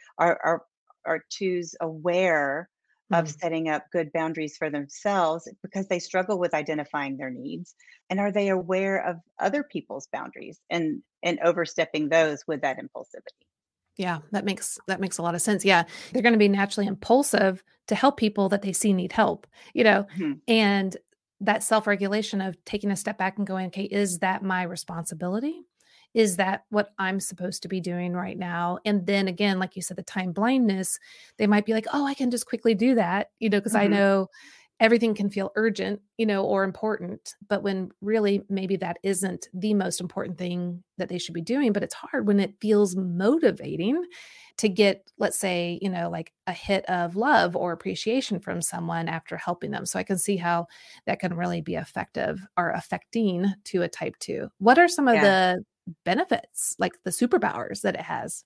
are twos aware of Mm. setting up good boundaries for themselves because they struggle with identifying their needs, and are they aware of other people's boundaries and overstepping those with that impulsivity? Yeah, that makes a lot of sense. Yeah, they're going to be naturally impulsive to help people that they see need help, Mhm. and that self-regulation of taking a step back and going, okay, is that my responsibility? Is that what I'm supposed to be doing right now? And then again, like you said, the time blindness, they might be like, oh, I can just quickly do that, because I Mhm. know everything can feel urgent, or important, but when really maybe that isn't the most important thing that they should be doing. But it's hard when it feels motivating to get, let's say, like a hit of love or appreciation from someone after helping them. So I can see how that can really be effective or affecting to a type 2. What are some of Yeah. the benefits, like the superpowers that it has?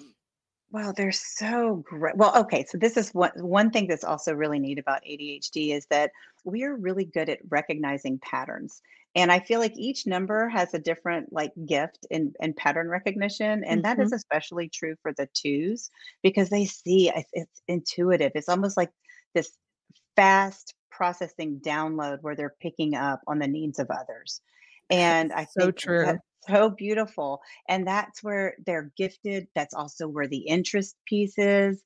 Well, they're so great. Well, okay, so this is one thing that's also really neat about ADHD is that we are really good at recognizing patterns. And I feel like each number has a different like gift in pattern recognition. And that is Mhm. especially true for the twos because they see it's intuitive. It's almost like this fast processing download where they're picking up on the needs of others. And I So think that's true. so beautiful. And that's where they're gifted. That's also where the interest piece is,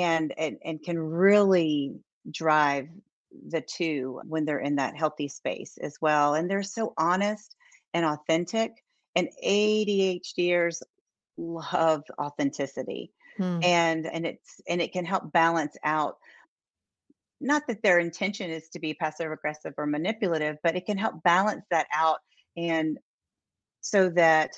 and can really drive the two when they're in that healthy space as well. And they're so honest and authentic. And ADHDers love authenticity. Hmm. And it can help balance out, not that their intention is to be passive aggressive or manipulative, but it can help balance that out, and so that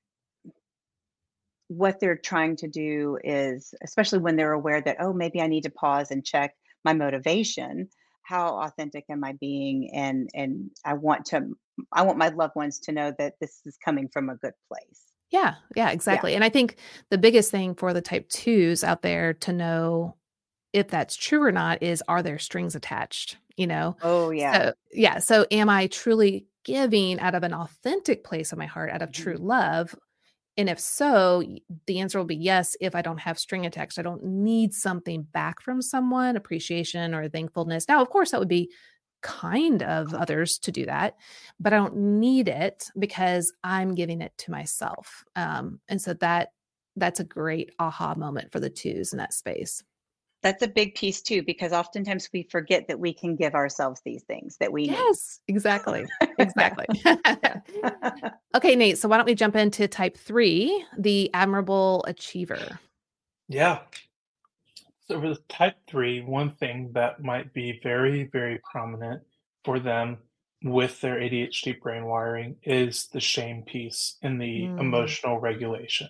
what they're trying to do is, especially when they're aware that, oh, maybe I need to pause and check my motivation. How authentic am I being? And I want my loved ones to know that this is coming from a good place. Yeah, yeah, Yeah. exactly. And I think the biggest thing for the type 2s out there to know if that's true or not is, are there strings attached, you know? Oh yeah. So, yeah, so am I truly giving out of an authentic place of my heart, out of true Mhm. love? And if so, the answer will be yes. If I don't have string attached, I don't need something back from someone, appreciation or thankfulness. Now, of course, that would be kind of others to do that, but I don't need it because I'm giving it to myself. And so that that's a great aha moment for the twos in that space. That's a big piece too, because oftentimes we forget that we can give ourselves these things that we need. Yes, exactly. Yeah. Exactly. Yeah. Okay, Nate. So why don't we jump into type 3, the admirable achiever? Yeah. So for the type 3, one thing that might be very, very prominent for them with their ADHD brain wiring is the shame piece and the Mm, emotional regulation.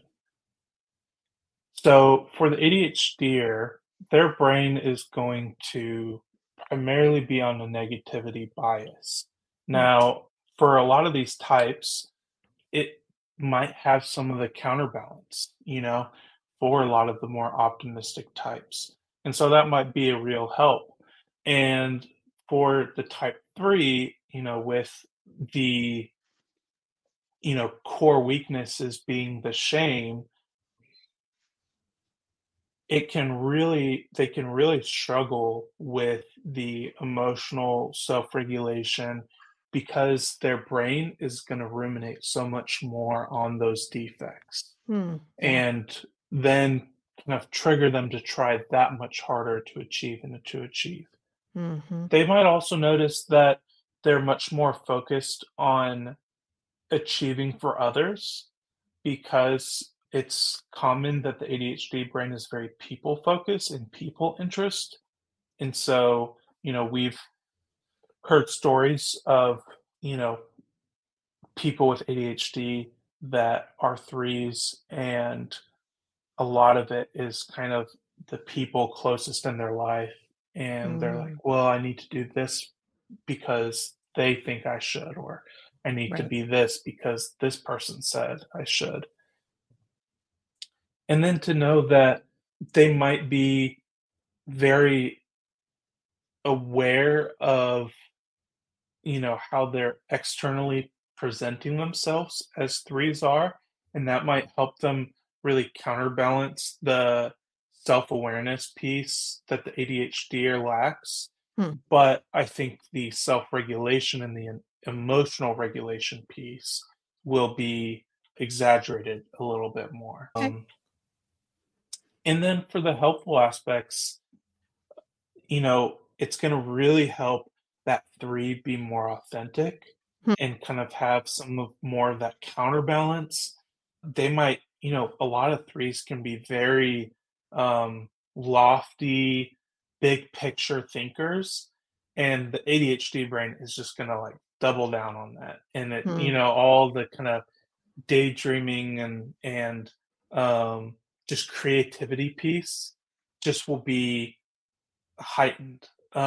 So for the ADHDer, their brain is going to primarily be on the negativity bias. mm, Now, for a lot of these types, it might have some of the counterbalance, for a lot of the more optimistic types. And so that might be a real help. And for the type 3, with the, core weaknesses being the shame, they can really struggle with the emotional self-regulation because their brain is going to ruminate so much more on those defects yeah. and then kind of trigger them to try that much harder to achieve and to achieve. Hmm. They might also notice that they're much more focused on achieving for others because it's common that the ADHD brain is very people focused and people interest. And so, we've heard stories of, you know, people with ADHD that are threes, and a lot of it is kind of the people closest in their life. And they're like, Mm, well, I need to do this because they think I should, or I need to right. be this because this person said I should. And then to know that they might be very aware of, how they're externally presenting themselves as threes are, and that might help them really counterbalance the self-awareness piece that the ADHDer lacks. Hmm. But I think the self-regulation and the emotional regulation piece will be exaggerated a little bit more. Okay. And then for the helpful aspects, it's going to really help that three be more authentic Hmm. and kind of have some of more of that counterbalance. They might, a lot of threes can be very lofty, big picture thinkers. And the ADHD brain is just going to like double down on that. And it, Hmm. all the kind of daydreaming and just creativity piece just will be heightened.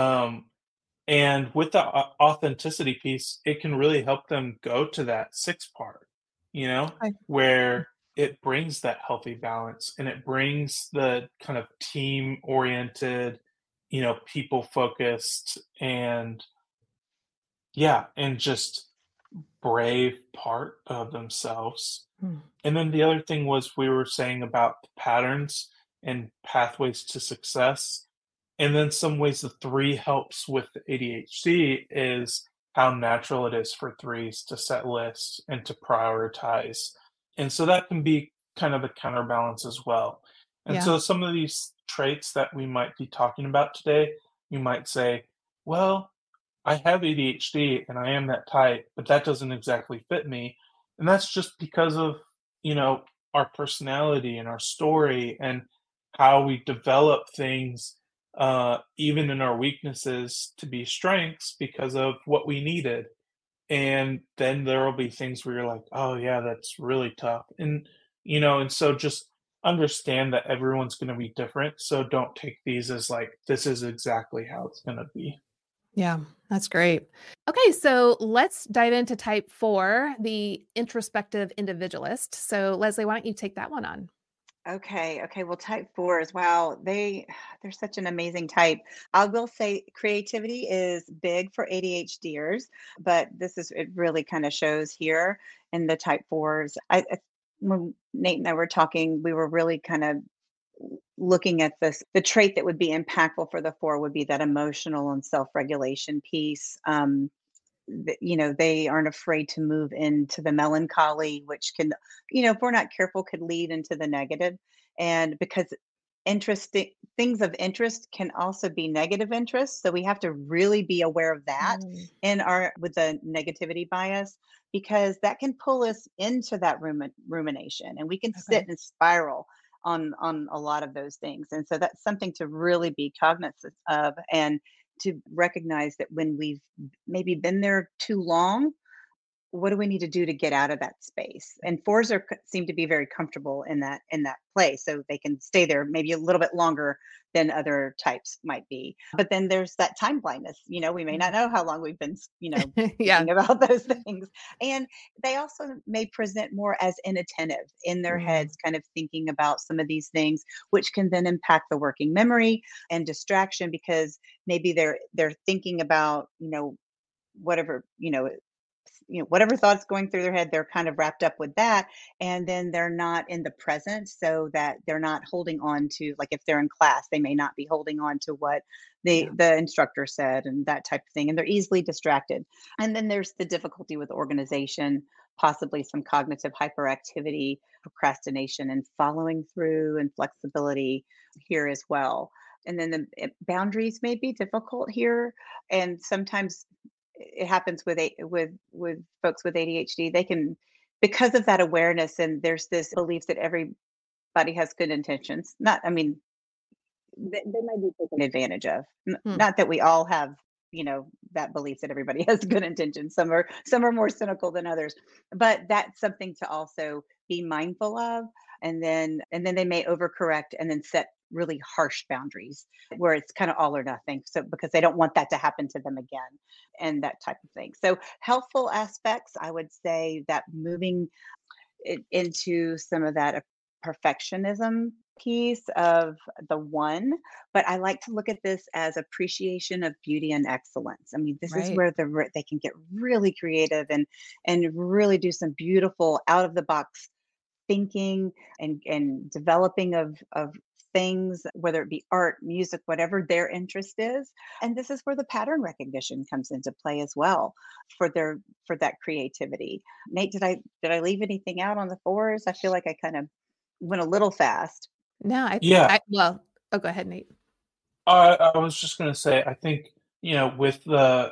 And with the authenticity piece, it can really help them go to that six part, Okay. where it brings that healthy balance and it brings the kind of team oriented, people focused and yeah, and just brave part of themselves. Hmm. And then the other thing was we were saying about the patterns and pathways to success. And then some ways the three helps with the ADHD is how natural it is for threes to set lists and to prioritize. And so that can be kind of a counterbalance as well. And Yeah. so some of these traits that we might be talking about today, you might say, well, I have ADHD and I am that type, but that doesn't exactly fit me. And that's just because of, our personality and our story and how we develop things, even in our weaknesses, to be strengths because of what we needed. And then there will be things where you're like, oh, yeah, that's really tough. And so just understand that everyone's going to be different. So don't take these as like, this is exactly how it's going to be. Yeah, that's great. Okay, so let's dive into type 4, the introspective individualist. So, Leslie, why don't you take that one on? Okay, okay. Well, type fours, wow, they're such an amazing type. I will say creativity is big for ADHDers, but it really kind of shows here in the type fours. When Nate and I were talking, we were really kind of looking at this. The trait that would be impactful for the four would be that emotional and self-regulation piece. they aren't afraid to move into the melancholy, which can, if we're not careful, could lead into the negative. And because interesting things of interest can also be negative interest, so we have to really be aware of that Mm, in our with the negativity bias, because that can pull us into that rumination, and we can sit okay. and spiral on a lot of those things. And so that's something to really be cognizant of, and to recognize that when we've maybe been there too long, what do we need to do to get out of that space? And fours seem to be very comfortable in that place, so they can stay there maybe a little bit longer than other types might be. But then there's that time blindness. We may not know how long we've been, Yeah. thinking about those things. And they also may present more as inattentive in their Mm, heads, kind of thinking about some of these things, which can then impact the working memory and distraction, because maybe they're thinking about, whatever, whatever thoughts going through their head, they're kind of wrapped up with that. And then they're not in the present, so that they're not holding on to, like, if they're in class, they may not be holding on to what the yeah. the instructor said, and that type of thing, and they're easily distracted. And then there's the difficulty with organization, possibly some cognitive hyperactivity, procrastination, and following through, and flexibility here as well. And then boundaries may be difficult here, and sometimes it happens with folks with ADHD. They can, because of that awareness, and there's this belief that everybody has good intentions. Not, I mean, they might be taken advantage of. Hmm. Not that we all have, that belief that everybody has good intentions. Some are more cynical than others, but that's something to also be mindful of. And then they may overcorrect and then set really harsh boundaries where it's kind of all or nothing. So because they don't want that to happen to them again, and that type of thing. So healthful aspects, I would say that moving into some of that perfectionism piece of the one. But I like to look at this as appreciation of beauty and excellence. I mean, this is Right. where they can get really creative, and really do some beautiful out of the box thinking, and developing of things, whether it be art, music, whatever their interest is. And this is where the pattern recognition comes into play as well, for that creativity. Nate, did I leave anything out on the fours? I feel like I kind of went a little fast. No, Yeah, well, oh, go ahead, Nate. I was just gonna say, I think, with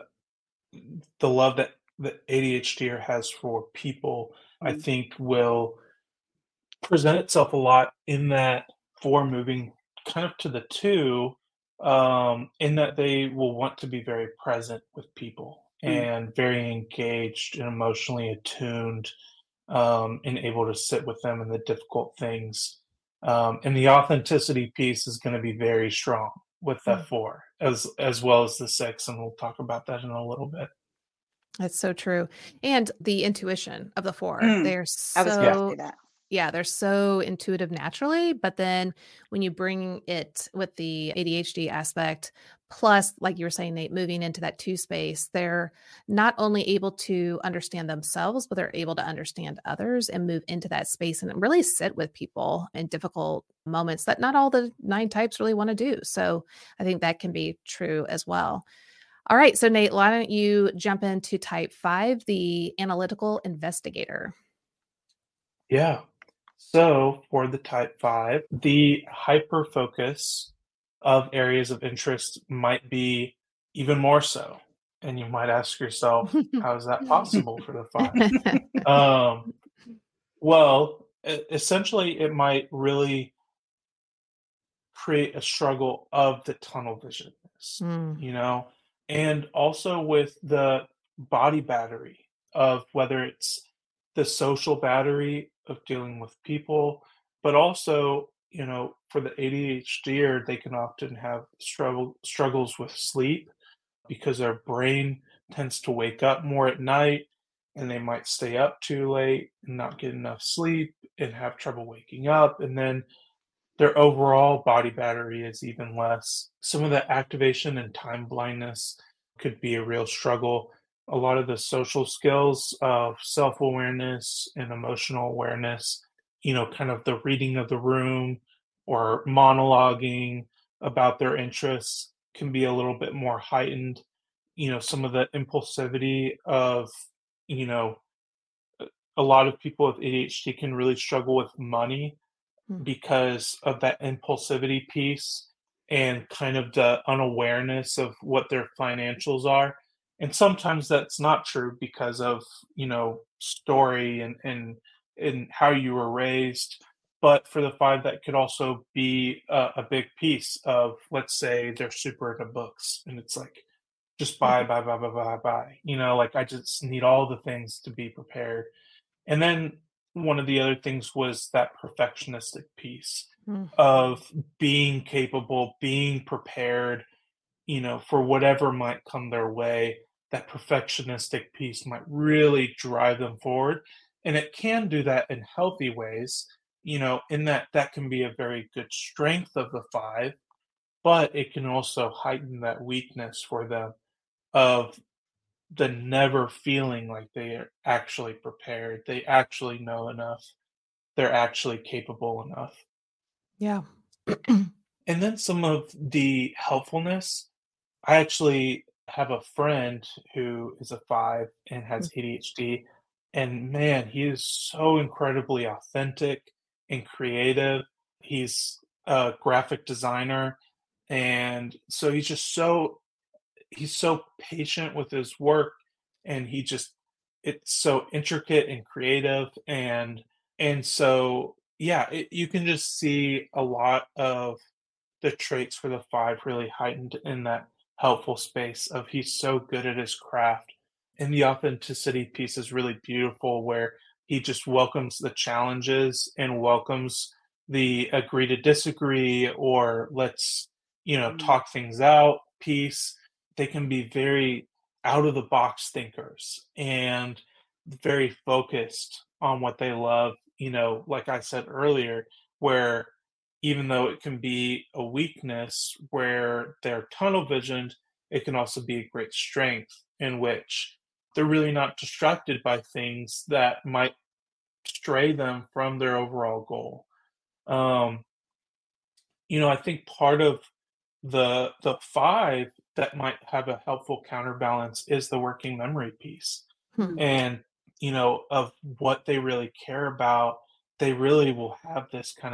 the love that the ADHDer has for people, I Mm, think will present itself a lot in that for moving kind of to the 2, in that they will want to be very present with people mm. and very engaged and emotionally attuned, and able to sit with them in the difficult things. And the authenticity piece is gonna be very strong with the Mm, 4 as well as the 6, and we'll talk about that in a little bit. that's so true. And the intuition of the 4. Mm. They're I was going Yeah. to so say that. Yeah, they're so intuitive naturally, but then when you bring it with the ADHD aspect, plus, like you were saying, Nate, moving into that 2 space, they're not only able to understand themselves, but they're able to understand others and move into that space and really sit with people in difficult moments that not all the 9 types really want to do. So I think that can be true as well. All right. So, Nate, why don't you jump into type 5, the analytical investigator? Yeah. So for the type 5, the hyper focus of areas of interest might be even more so. And you might ask yourself, how is that possible for the 5? Um, well, essentially, it might really create a struggle of the tunnel vision, Mm, you know, and also with the body battery of whether it's the social battery of dealing with people, but also, for the ADHDer, they can often have struggles with sleep because their brain tends to wake up more at night and they might stay up too late and not get enough sleep and have trouble waking up. And then their overall body battery is even less. Some of the activation and time blindness could be a real struggle. A lot of the social skills of self awareness and emotional awareness, kind of the reading of the room or monologuing about their interests can be a little bit more heightened. some of the impulsivity of, you know, a lot of people with ADHD can really struggle with money Mm. because of that impulsivity piece and kind of the unawareness of what their financials are. And sometimes that's not true because of, story and how you were raised. But for the five, that could also be a big piece of, let's say they're super into books and it's like, just buy, Mhm. buy, buy, buy, buy, buy. Like I just need all the things to be prepared. And then one of the other things was that perfectionistic piece Mm. of being capable, being prepared, for whatever might come their way. That perfectionistic piece might really drive them forward. And it can do that in healthy ways, in that can be a very good strength of the five, but it can also heighten that weakness for them of the never feeling like they are actually prepared, they actually know enough, they're actually capable enough. Yeah. And then some of the helpfulness, I actually have a friend who is a 5 and has ADHD, and man, he is so incredibly authentic and creative. He's a graphic designer, and so he's so patient with his work, and it's so intricate and creative, and so yeah, you can just see a lot of the traits for the five really heightened in that helpful space of he's so good at his craft. And the authenticity piece is really beautiful where he just welcomes the challenges and welcomes the agree to disagree or let's Mm. talk things out piece. They can be very out of the box thinkers and very focused on what they love, like I said earlier, where even though it can be a weakness where they're tunnel visioned, it can also be a great strength in which they're really not distracted by things that might stray them from their overall goal. Um, I think part of the five that might have a helpful counterbalance is the working memory piece. Hmm. Mm. And, of what they really care about, they really will have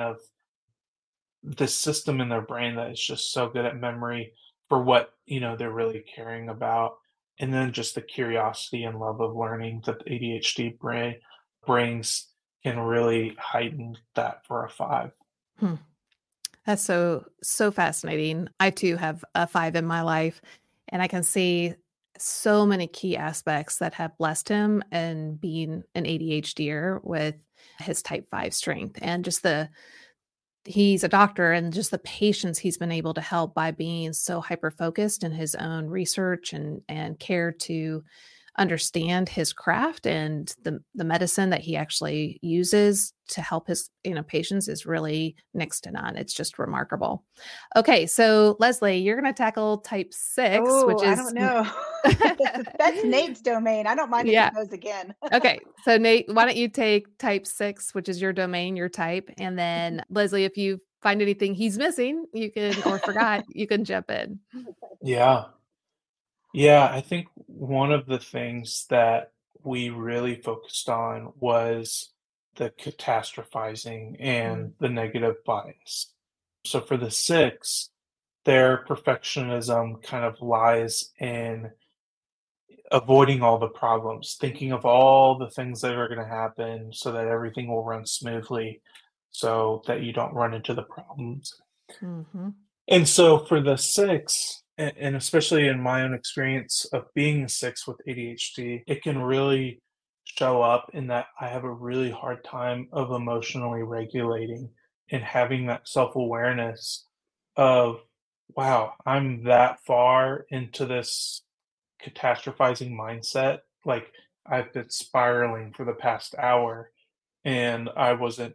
this system in their brain that is just so good at memory for what they're really caring about, and then just the curiosity and love of learning that the ADHD brain brings can really heighten that for a five. Hmm. That's so fascinating. I too have a 5 in my life, and I can see so many key aspects that have blessed him in being an ADHDer with his type 5 strength and just the he's a doctor and just the patients he's been able to help by being so hyper focused in his own research and care to understand his craft and the medicine that he actually uses to help his patients is really next to none. It's just remarkable. Okay, so Leslie, you're going to tackle type 6, Oh, which I is don't know. That's Nate's domain. I don't mind if he yeah. goes again. Okay, so Nate, why don't you take type 6, which is your domain, your type, and then Leslie, if you find anything he's missing, you can or forgot, you can jump in. Yeah. Yeah, I think one of the things that we really focused on was the catastrophizing and Mm, the negative bias. So for the six, their perfectionism kind of lies in avoiding all the problems, thinking of all the things that are going to happen so that everything will run smoothly so that you don't run into the problems. mhm, And so for the six, and especially in my own experience of being a six with ADHD, it can really show up in that I have a really hard time of emotionally regulating and having that self-awareness of, wow, I'm that far into this catastrophizing mindset. Like I've been spiraling for the past hour and I wasn't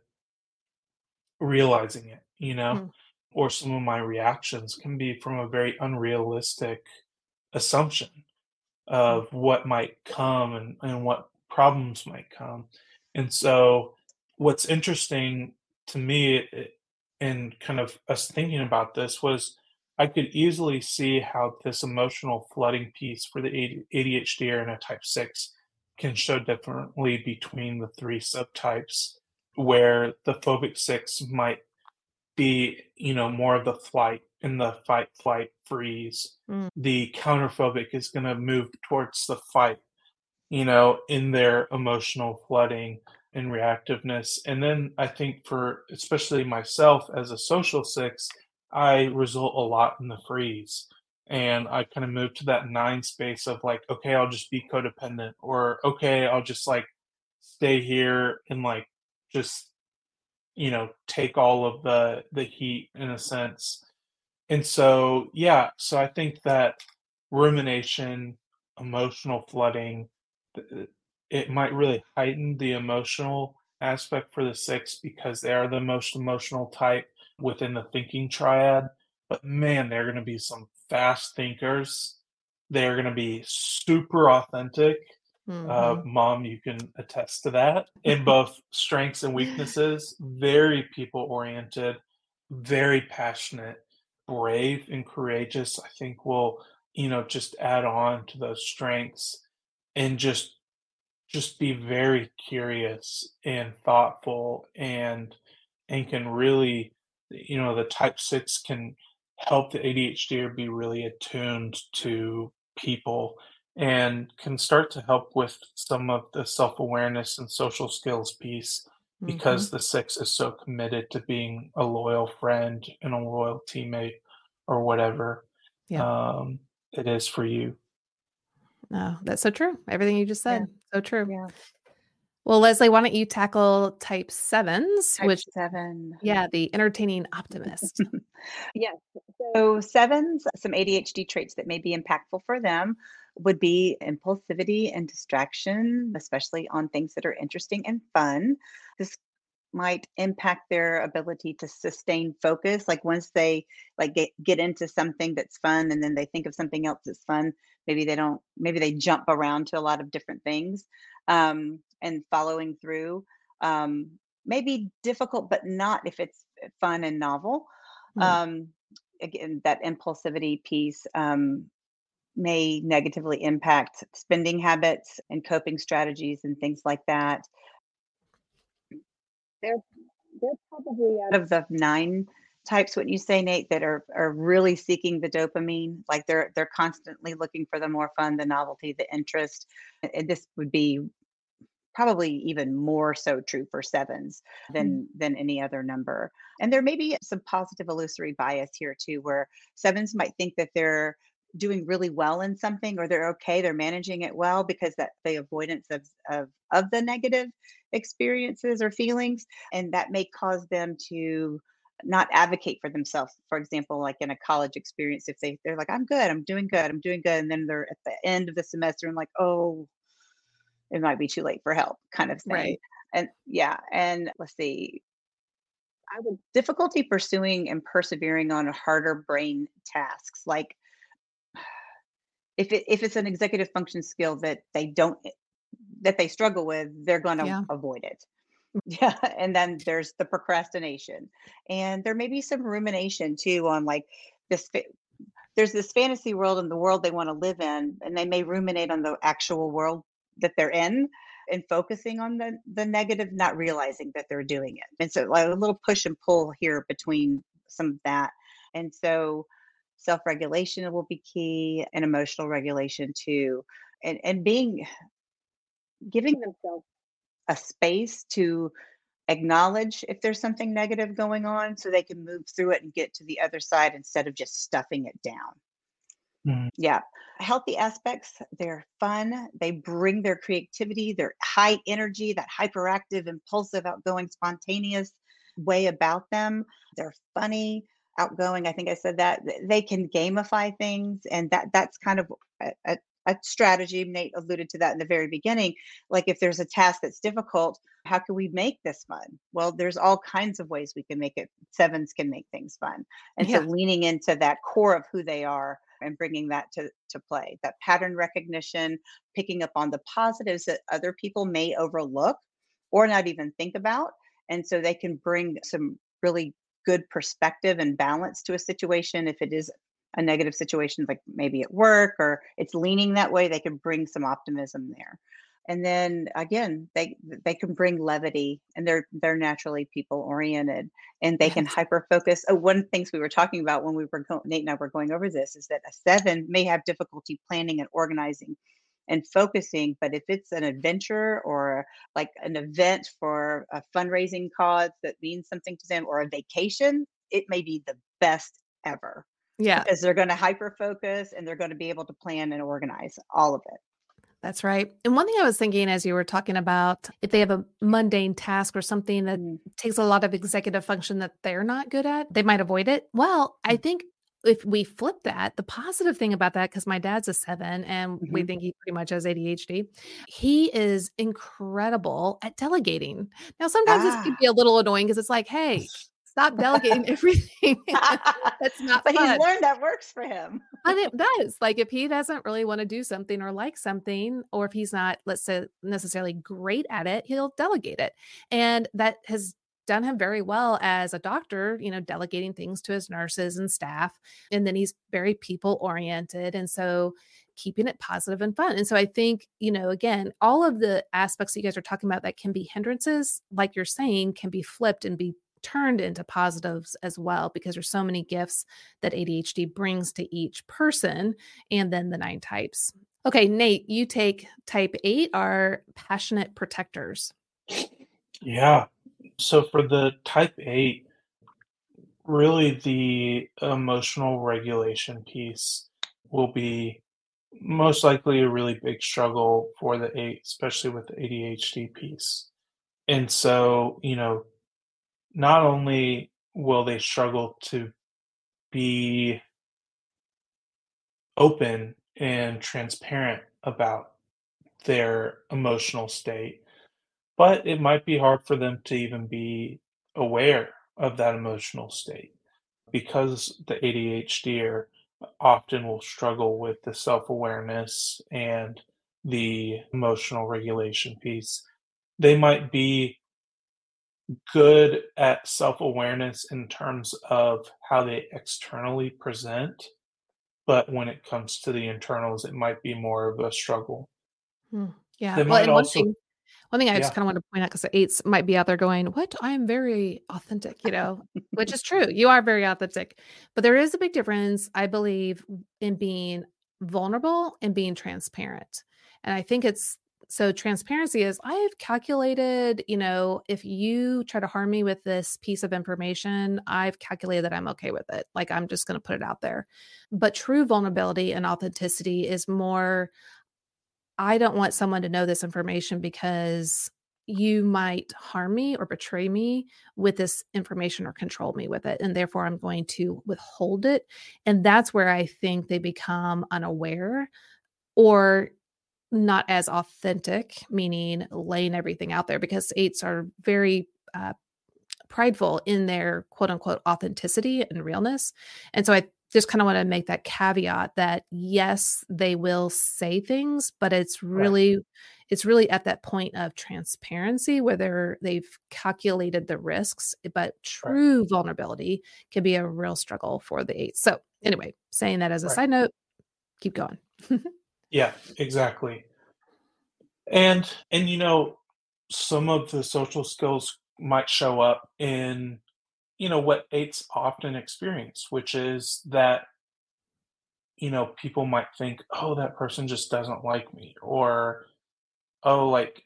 realizing it, mm, or some of my reactions can be from a very unrealistic assumption mm, of what might come and what problems might come. And so, what's interesting to me and kind of us thinking about this was I could easily see how this emotional flooding piece for the ADHD and a type 6 can show differently between the three subtypes, where the phobic 6 might be, more of the flight in the fight, flight, freeze. Mm. The counterphobic is going to move towards the fight, in their emotional flooding and reactiveness. And then I think for especially myself as a social 6, I result a lot in the freeze. And I kind of move to that 9 space of like, okay, I'll just be codependent, or okay, I'll just like stay here and like just take all of the heat in a sense. And so, yeah, so I think that rumination, emotional flooding, it might really heighten the emotional aspect for the 6 because they are the most emotional type within the thinking triad. But man, they're going to be some fast thinkers. They're going to be super authentic. Mhm. Mom, you can attest to that in both strengths and weaknesses. Very people oriented, very passionate, brave, and courageous. I think will, just add on to those strengths and just be very curious and thoughtful and can really, the type 6 can help the ADHD be really attuned to people and can start to help with some of the self-awareness and social skills piece Mhm. because the 6 is so committed to being a loyal friend and a loyal teammate or whatever Yeah. um, it is for you. No, that's so true. Everything you just Yeah. said, so true. Yeah. Well, Leslie, why don't you tackle type 7s, Type which 7. yeah, the entertaining optimist. Yes. So sevens, some ADHD traits that may be impactful for them would be impulsivity and distraction, especially on things that are interesting and fun. This might impact their ability to sustain focus. Like once they like get into something that's fun and then they think of something else that's fun, maybe they jump around to a lot of different things. And following through may be difficult, but not if it's fun and novel. Mm. Um, Again, that impulsivity piece may negatively impact spending habits and coping strategies and things like that. They're they're probably out of the 9 types, what you say, Nate, that are really seeking the dopamine. Like they're constantly looking for the more fun, the novelty, the interest. And this would be probably even more so true for sevens Mm. than any other number. And there may be some positive illusory bias here too, where sevens might think that they're doing really well in something or they're okay, they're managing it well because that the avoidance of the negative experiences or feelings, and that may cause them to not advocate for themselves. For example, like in a college experience, if they're like, I'm good, I'm doing good, I'm doing good, and then they're at the end of the semester and like, oh, it might be too late for help kind of thing. Right. And yeah, and let's see, I would difficulty pursuing and persevering on harder brain tasks. Like if it's an executive function skill that they struggle with, they're going to Yeah. avoid it. Yeah, and then there's the procrastination. And there may be some rumination too on like this there's this fantasy world and the world they want to live in, and they may ruminate on the actual world that they're in and focusing on the negative, not realizing that they're doing it. And so like a little push and pull here between some of that. And so self-regulation will be key and emotional regulation too. And being giving themselves a space to acknowledge if there's something negative going on so they can move through it and get to the other side instead of just stuffing it down. Mhm. Yeah. Healthy aspects, they're fun. They bring their creativity, their high energy, that hyperactive, impulsive, outgoing, spontaneous way about them. They're funny, outgoing. I think I said that. They can gamify things. And that's kind of a strategy. Nate alluded to that in the very beginning. Like if there's a task that's difficult, how can we make this fun? Well, there's all kinds of ways we can make it. Sevens can make things fun. And so Yeah. leaning into that core of who they are and bringing that to play, that pattern recognition, picking up on the positives that other people may overlook or not even think about. And so they can bring some really good perspective and balance to a situation if it is a negative situation, like maybe at work or it's leaning that way, they can bring some optimism there. And then again, they can bring levity, and they're naturally people oriented, and they can Yes. hyper focus. Oh, one of the things we were talking about when Nate and I were going over this is that a 7 may have difficulty planning and organizing and focusing, but if it's an adventure or like an event for a fundraising cause that means something to them, or a vacation, it may be the best ever Yeah. because they're going to hyper focus and they're going to be able to plan and organize all of it. That's right. And one thing I was thinking as you were talking about if they have a mundane task or something that Mm, takes a lot of executive function that they're not good at, they might avoid it. Well, I mm, think if we flip that, the positive thing about that, because my dad's a 7 and we mhm. think he pretty much has ADHD, he is incredible at delegating. Now, sometimes this could Ah. be a little annoying because it's like, hey, stop delegating everything. That's not But he's fun. learned that works for him. But it does. Like, if he doesn't really wanna do something or like something, or if he's not, let's say, necessarily great at it, he'll delegate it. And that has done him very well as a doctor, delegating things to his nurses and staff. And then he's very people oriented. And so keeping it positive and fun. And so I think, again, all of the aspects that you guys are talking about that can be hindrances, like you're saying, can be flipped and be turned into positives as well, because there's so many gifts that ADHD brings to each person, and then the 9 types. Okay, Nate, you take type 8 are passionate protectors. Yeah. So for the type 8, really the emotional regulation piece will be most likely a really big struggle for the 8, especially with the ADHD piece. And so, not only will they struggle to be open and transparent about their emotional state, but it might be hard for them to even be aware of that emotional state because the ADHDer often will struggle with the self-awareness and the emotional regulation piece. They might be good at self-awareness in terms of how they externally present, but when it comes to the internals, it might be more of a struggle. Hmm. Yeah. They Well, might and one also thing one thing I just yeah, kinda wanted to point out, because the 8s might be out there going, "What? I'm very authentic," which is true. You are very authentic. But there is a big difference, I believe, in being vulnerable and being transparent. And I think it's so transparency is, I've calculated, if you try to harm me with this piece of information, I've calculated that I'm okay with it. Like, I'm just gonna put it out there. But true vulnerability and authenticity is more, I don't want someone to know this information because you might harm me or betray me with this information or control me with it. And therefore, I'm going to withhold it. And that's where I think they become unaware or not as authentic, meaning laying everything out there, because 8s are very prideful in their quote unquote authenticity and realness. And so I just kind of want to make that caveat that yes, they will say things, but right, it's really at that point of transparency where they've calculated the risks, but right, true vulnerability can be a real struggle for the 8. So anyway, saying that as a right. side note, keep going. Yeah, exactly. And some of the social skills might show up in, what eights often experience, which is that, people might think, oh, that person just doesn't like me, or oh, like,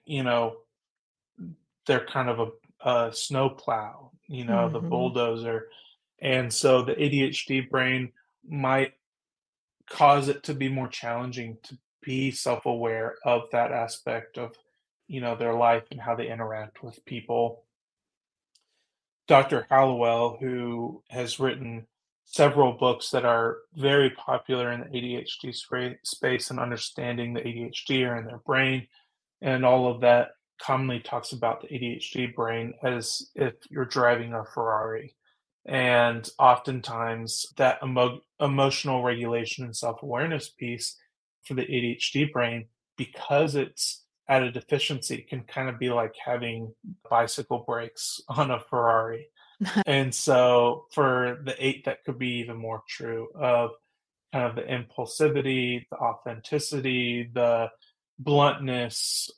they're kind of a snowplow, the Mhm. bulldozer. And so the ADHD brain might cause it to be more challenging to be self-aware of that aspect of, their life and how they interact with people. Dr. Hallowell, who has written several books that are very popular in the ADHD space and understanding the ADHD and their brain and all of that, commonly talks about the ADHD brain as if you're driving a Ferrari. And oftentimes, that emotional regulation and self awareness piece for the ADHD brain, because it's at a deficiency, can kind of be like having bicycle brakes on a Ferrari. And so for the 8, that could be even more true of kind of the impulsivity, the authenticity, the bluntness,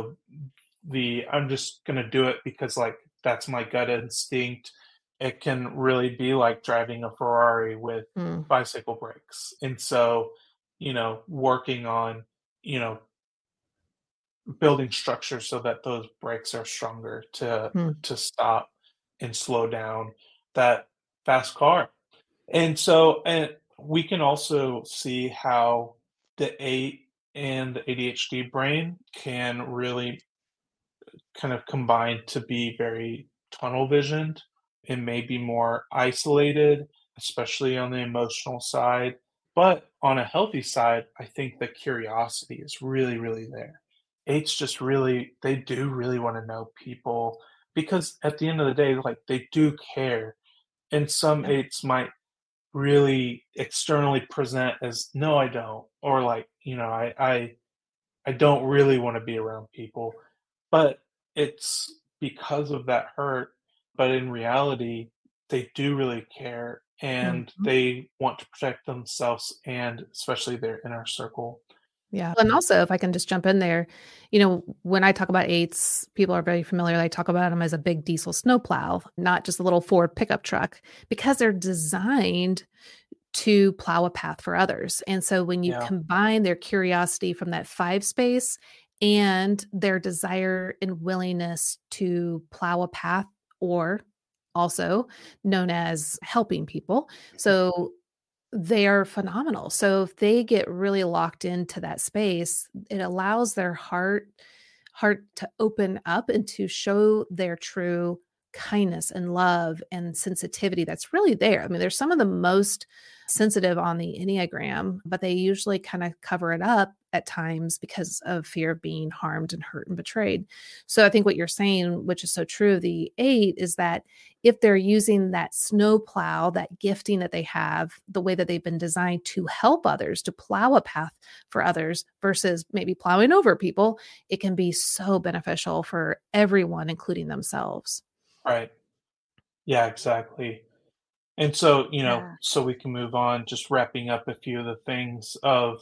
the I'm just gonna do it because like that's my gut instinct. It can really be like driving a Ferrari with Mm, bicycle brakes. And so, working on, you know, building structure so that those brakes are stronger to mm. stop and slow down that fast car. And so, and we can also see how the 8 and the ADHD brain can really kind of combine to be very tunnel visioned and maybe more isolated, especially on the emotional side. But on a healthy side, I think the curiosity is really, really there. Eights just really, they do really want to know people because at the end of the day, like they do care. And some Yeah. eights might really externally present as, no, I don't, or like, I don't really want to be around people. But it's because of that hurt, but in reality, they do really care and Mhm. they want to protect themselves and especially their inner circle. Yeah. And also, if I can just jump in there, when I talk about eights, people are very familiar. I talk about them as a big diesel snowplow, not just a little Ford pickup truck, because they're designed to plow a path for others. And so when you Yeah. combine their curiosity from that 5 space and their desire and willingness to plow a path, or also known as helping people. So they are phenomenal. So if they get really locked into that space, it allows their heart to open up and to show their true kindness and love and sensitivity that's really there. I mean, they're some of the most sensitive on the Enneagram, but they usually kind of cover it up at times because of fear of being harmed and hurt and betrayed. So I think what you're saying, which is so true of the 8, is that if they're using that snowplow, that gifting that they have, the way that they've been designed to help others, to plow a path for others versus maybe plowing over people, it can be so beneficial for everyone, including themselves. Right. Yeah, exactly. And so, Yeah. so we can move on, just wrapping up a few of the things of,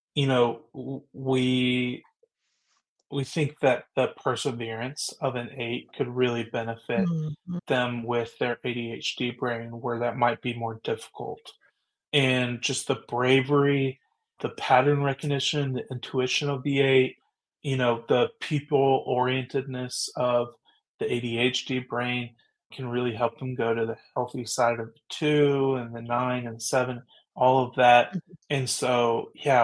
we think that the perseverance of an 8 could really benefit Mhm. them with their ADHD brain where that might be more difficult. And just the bravery, the pattern recognition, the intuition of the 8, the people orientedness of the ADHD brain can really help them go to the healthy side of the 2 and the 9 and 7, all of that. And so, yeah,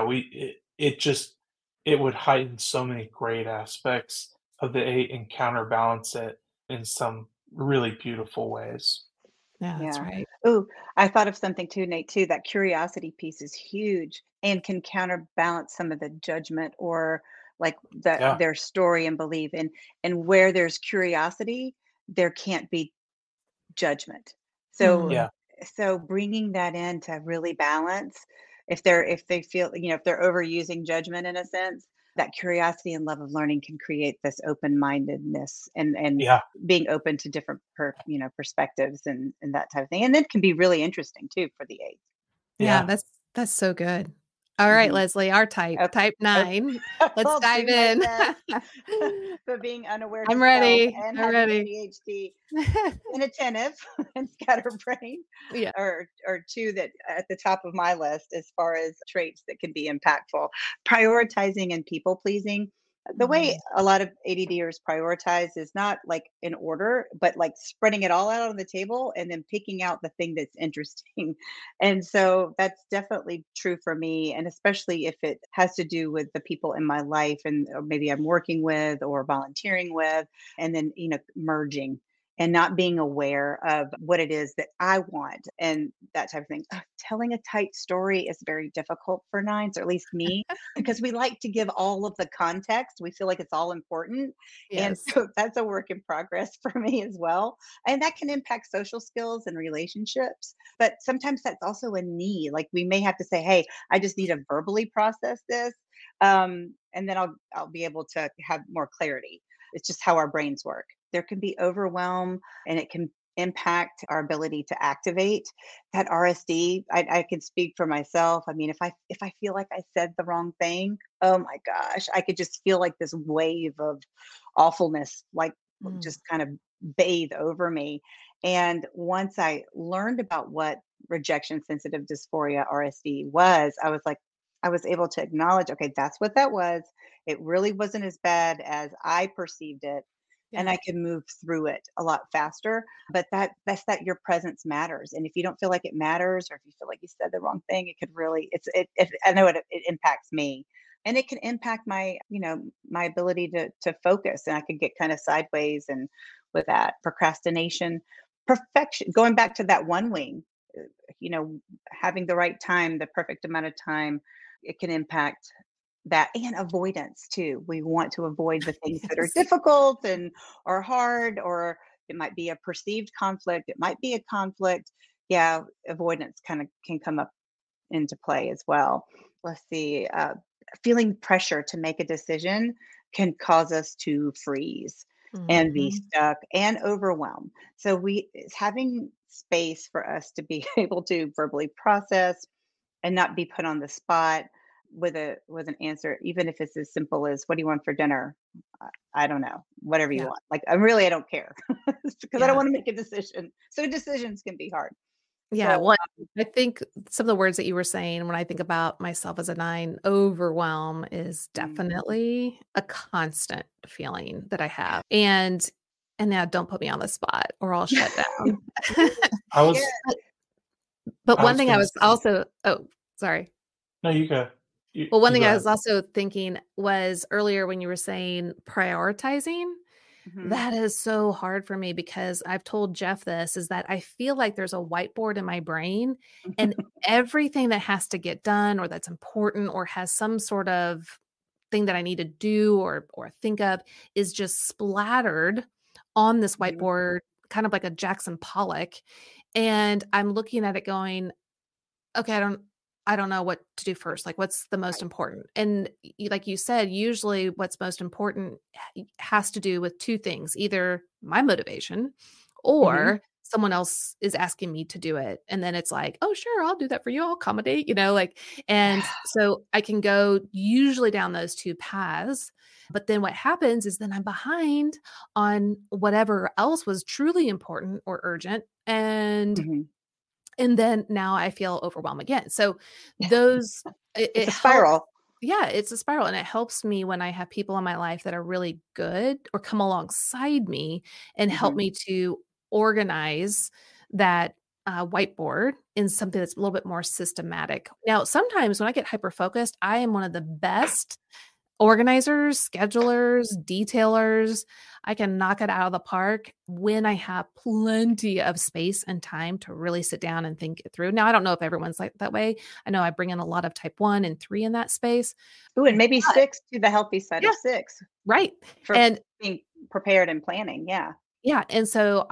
it would heighten so many great aspects of the 8 and counterbalance it in some really beautiful ways. Yeah, that's Yeah. right. Ooh, I thought of something too, Nate, too. That curiosity piece is huge and can counterbalance some of the judgment or like Yeah. their story and belief. And where there's curiosity, there can't be judgment. So Mm. Yeah. so bringing that in to really balance, if they feel, if they're overusing judgment in a sense, that curiosity and love of learning can create this open-mindedness and Yeah. being open to different perspectives and that type of thing. And it can be really interesting too for the eighth. Yeah, Yeah. that's so good. All right, Hmm. Leslie, our type, Okay. type Okay. 9. Let's I'll dive do my in. best. But being unaware I'm to self ready. and I'm having ready. ADHD, inattentive and scatterbrained Yeah. are two that at the top of my list as far as traits that can be impactful. Prioritizing and people pleasing. The way Mhm. a lot of ADDers prioritize is not like in order, but like spreading it all out on the table and then picking out the thing that's interesting. And so that's definitely true for me. And especially if it has to do with the people in my life and or maybe I'm working with or volunteering with, and then, merging and not being aware of what it is that I want and that type of thing. Telling a tight story is very difficult for nines, or at least me, because we like to give all of the context. We feel like it's all important. And Yes. so that's a work in progress for me as well. And that can impact social skills and relationships. But sometimes that's also a need. Like we may have to say, hey, I just need to verbally process this. And then I'll be able to have more clarity. It's just how our brains work. There can be overwhelm and it can impact our ability to activate that RSD. I can speak for myself. I mean, if I feel like I said the wrong thing, oh my gosh, I could just feel like this wave of awfulness, like Mm. just kind of bathe over me. And once I learned about what rejection sensitive dysphoria, RSD, was, I was like, I was able to acknowledge, okay, that's what that was. It really wasn't as bad as I perceived it. And Yeah. I can move through it a lot faster. But that's that your presence matters. And if you don't feel like it matters, or if you feel like you said the wrong thing, it could really, I know it impacts me. And it can impact my, my ability to focus. And I could get kind of sideways, and with that procrastination, perfection, going back to that one wing, uh, having the right time, the perfect amount of time, it can impact that. And avoidance too. We want to avoid the things that are Yes. difficult and or hard, or it might be a perceived conflict. It might be a conflict. Yeah, avoidance kind of can come up into play as well. Let's see. Feeling pressure to make a decision can cause us to freeze and be Mhm. stuck and overwhelmed. So it's having space for us to be able to verbally process and not be put on the spot with an answer, even if it's as simple as, "What do you want for dinner?" I don't know. Whatever you Yeah. want. Like, I don't care because I don't Yeah. want to make a decision. So decisions can be hard. Yeah, So well, I think some of the words that you were saying when I think about myself as a 9, overwhelm is mm, definitely a constant feeling that I have, and now don't put me on the spot or I'll shut down. I yeah. was But but I one was thing I gonna was say also oh, sorry. no, you go. You Well, one you thing go I ahead. was also thinking was earlier when you were saying prioritizing. Mhm. That is so hard for me because I've told Jeff this, is that I feel like there's a whiteboard in my brain, and everything that has to get done or that's important or has some sort of thing that I need to do or think of is just splattered on this Mhm. whiteboard, kind of like a Jackson Pollock. And I'm looking at it going, okay, I don't know what to do first. Like, what's the most Right. important? And like you said, usually what's most important has to do with two things, either my motivation Mhm. or someone else is asking me to do it. And then it's like, oh, sure, I'll do that for you. I'll accommodate, like, and Yeah. so I can go usually down those two paths. But then what happens is then I'm behind on whatever else was truly important or urgent. Mhm. And then now I feel overwhelmed again. So those it It's a helps. spiral. Yeah, it's a spiral, and it helps me when I have people in my life that are really good or come alongside me and help Mhm. me to organize that whiteboard in something that's a little bit more systematic. Now, sometimes when I get hyper focused, I am one of the best organizers, schedulers, detailers. I can knock it out of the park when I have plenty of space and time to really sit down and think it through. Now, I don't know if everyone's like that way. I know I bring in a lot of type 1 and 3 in that space. Ooh, and maybe But 6 to the healthy side yeah, of 6 right. for And being prepared and planning. Yeah. yeah, and so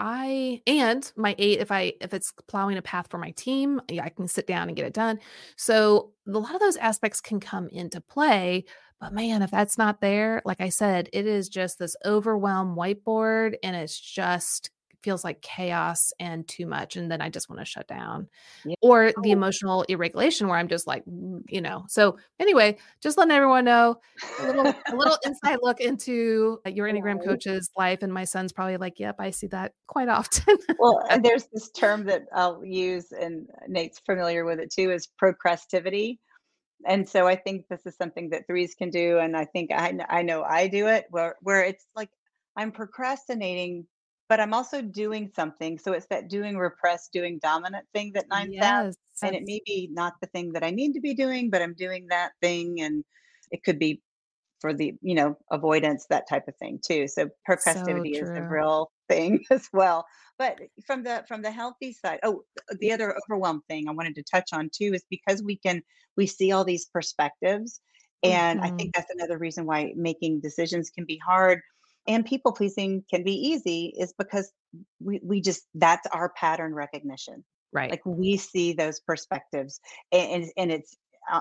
and my 8, if it's plowing a path for my team, yeah, I can sit down and get it done. So, a lot of those aspects can come into play, but man, if that's not there, like I said, it is just this overwhelmed whiteboard, and it's just feels like chaos and too much, and then I just wanna shut down. Yeah. Or the Oh. emotional irregulation where I'm just like, so anyway, just letting everyone know a little inside look into your Enneagram Right. coach's life, and my son's probably like, "Yep, I see that quite often." Well, and there's this term that I'll use, and Nate's familiar with it too, is procrastivity. And so I think this is something that threes can do, and I think I know I do it, where it's like I'm procrastinating, but I'm also doing something. So it's that doing repressed, doing dominant thing that nines have, Yes, and it yes. may be not the thing that I need to be doing, but I'm doing that thing, and it could be for the avoidance, that type of thing too. So So procrastivity is a true. real thing as well. But from the healthy side, Yeah. the other overwhelm thing I wanted to touch on too is because we see all these perspectives, and I think Mhm. that's another reason why making decisions can be hard and people pleasing can be easy, is because we just, that's our pattern recognition. Right. Like, we see those perspectives, and it's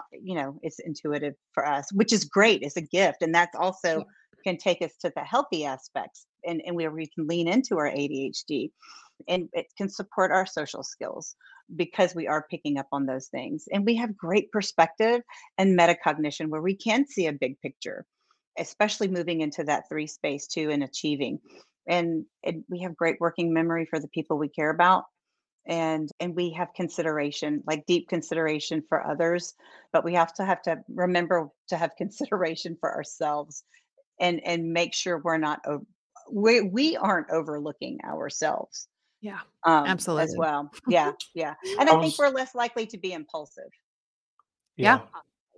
it's intuitive for us, which is great. It's a gift, and that's Yeah. also can take us to the healthy aspects. and where we can lean into our ADHD, and it can support our social skills because we are picking up on those things. And we have great perspective and metacognition where we can see a big picture, especially moving into that three space too and achieving. And we have great working memory for the people we care about. And we have consideration, like deep consideration for others, but we have to remember to have consideration for ourselves, and make sure we aren't overlooking ourselves Yeah, as absolutely. well. Yeah, yeah. And I I think was, we're less likely to be impulsive. Yeah, yeah.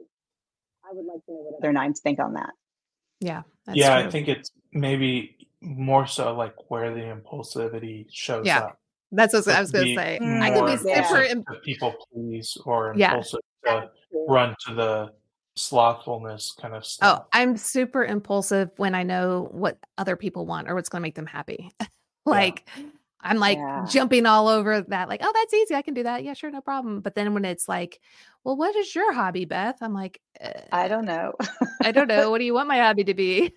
I would like to know what other nines think on that. yeah, that's Yeah, I true. think it's maybe more so like where the impulsivity shows Yeah, up. that's what So I it was could gonna be say. I could more be super Yeah. impulsive to people please or yeah. impulsive to run to the slothfulness kind of Oh, stuff. I'm super impulsive when I know what other people want or what's gonna make them happy. Yeah. Like, I'm, like, Yeah. jumping all over that, like, "Oh, that's easy, I can do that. Yeah, sure, no problem." But then when it's like, "Well, what is your hobby, Beth?" I'm like, I don't know. I don't know. What do you want my hobby to be?"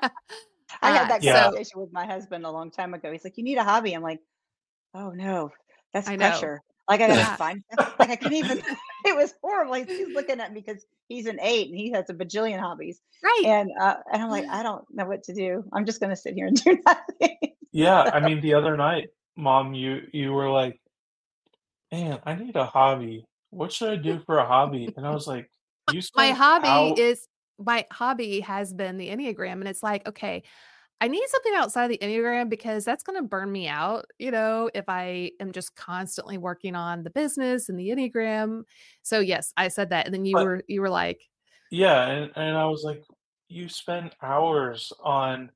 I had that Yeah. So conversation with my husband a long time ago. He's like, "You need a hobby." I'm like, "Oh no, that's I know. pressure. Like I gotta Yeah, find like I couldn't even." It was horrible. He's looking at me because he's an 8 and he has a bajillion hobbies, right. and I'm like, I don't know what to do. I'm just gonna sit here and do nothing. Yeah, I mean, the other night, Mom, you were like, "Man, I need a hobby. What should I do for a hobby?" And I was like, "You My spent hobby how." is my hobby has been the Enneagram, and it's like, okay, I need something outside the Enneagram because that's gonna burn me out, if I am just constantly working on the business and the Enneagram. So, yes, I said that, and then But you were like, yeah, and I was like, "You spend hours on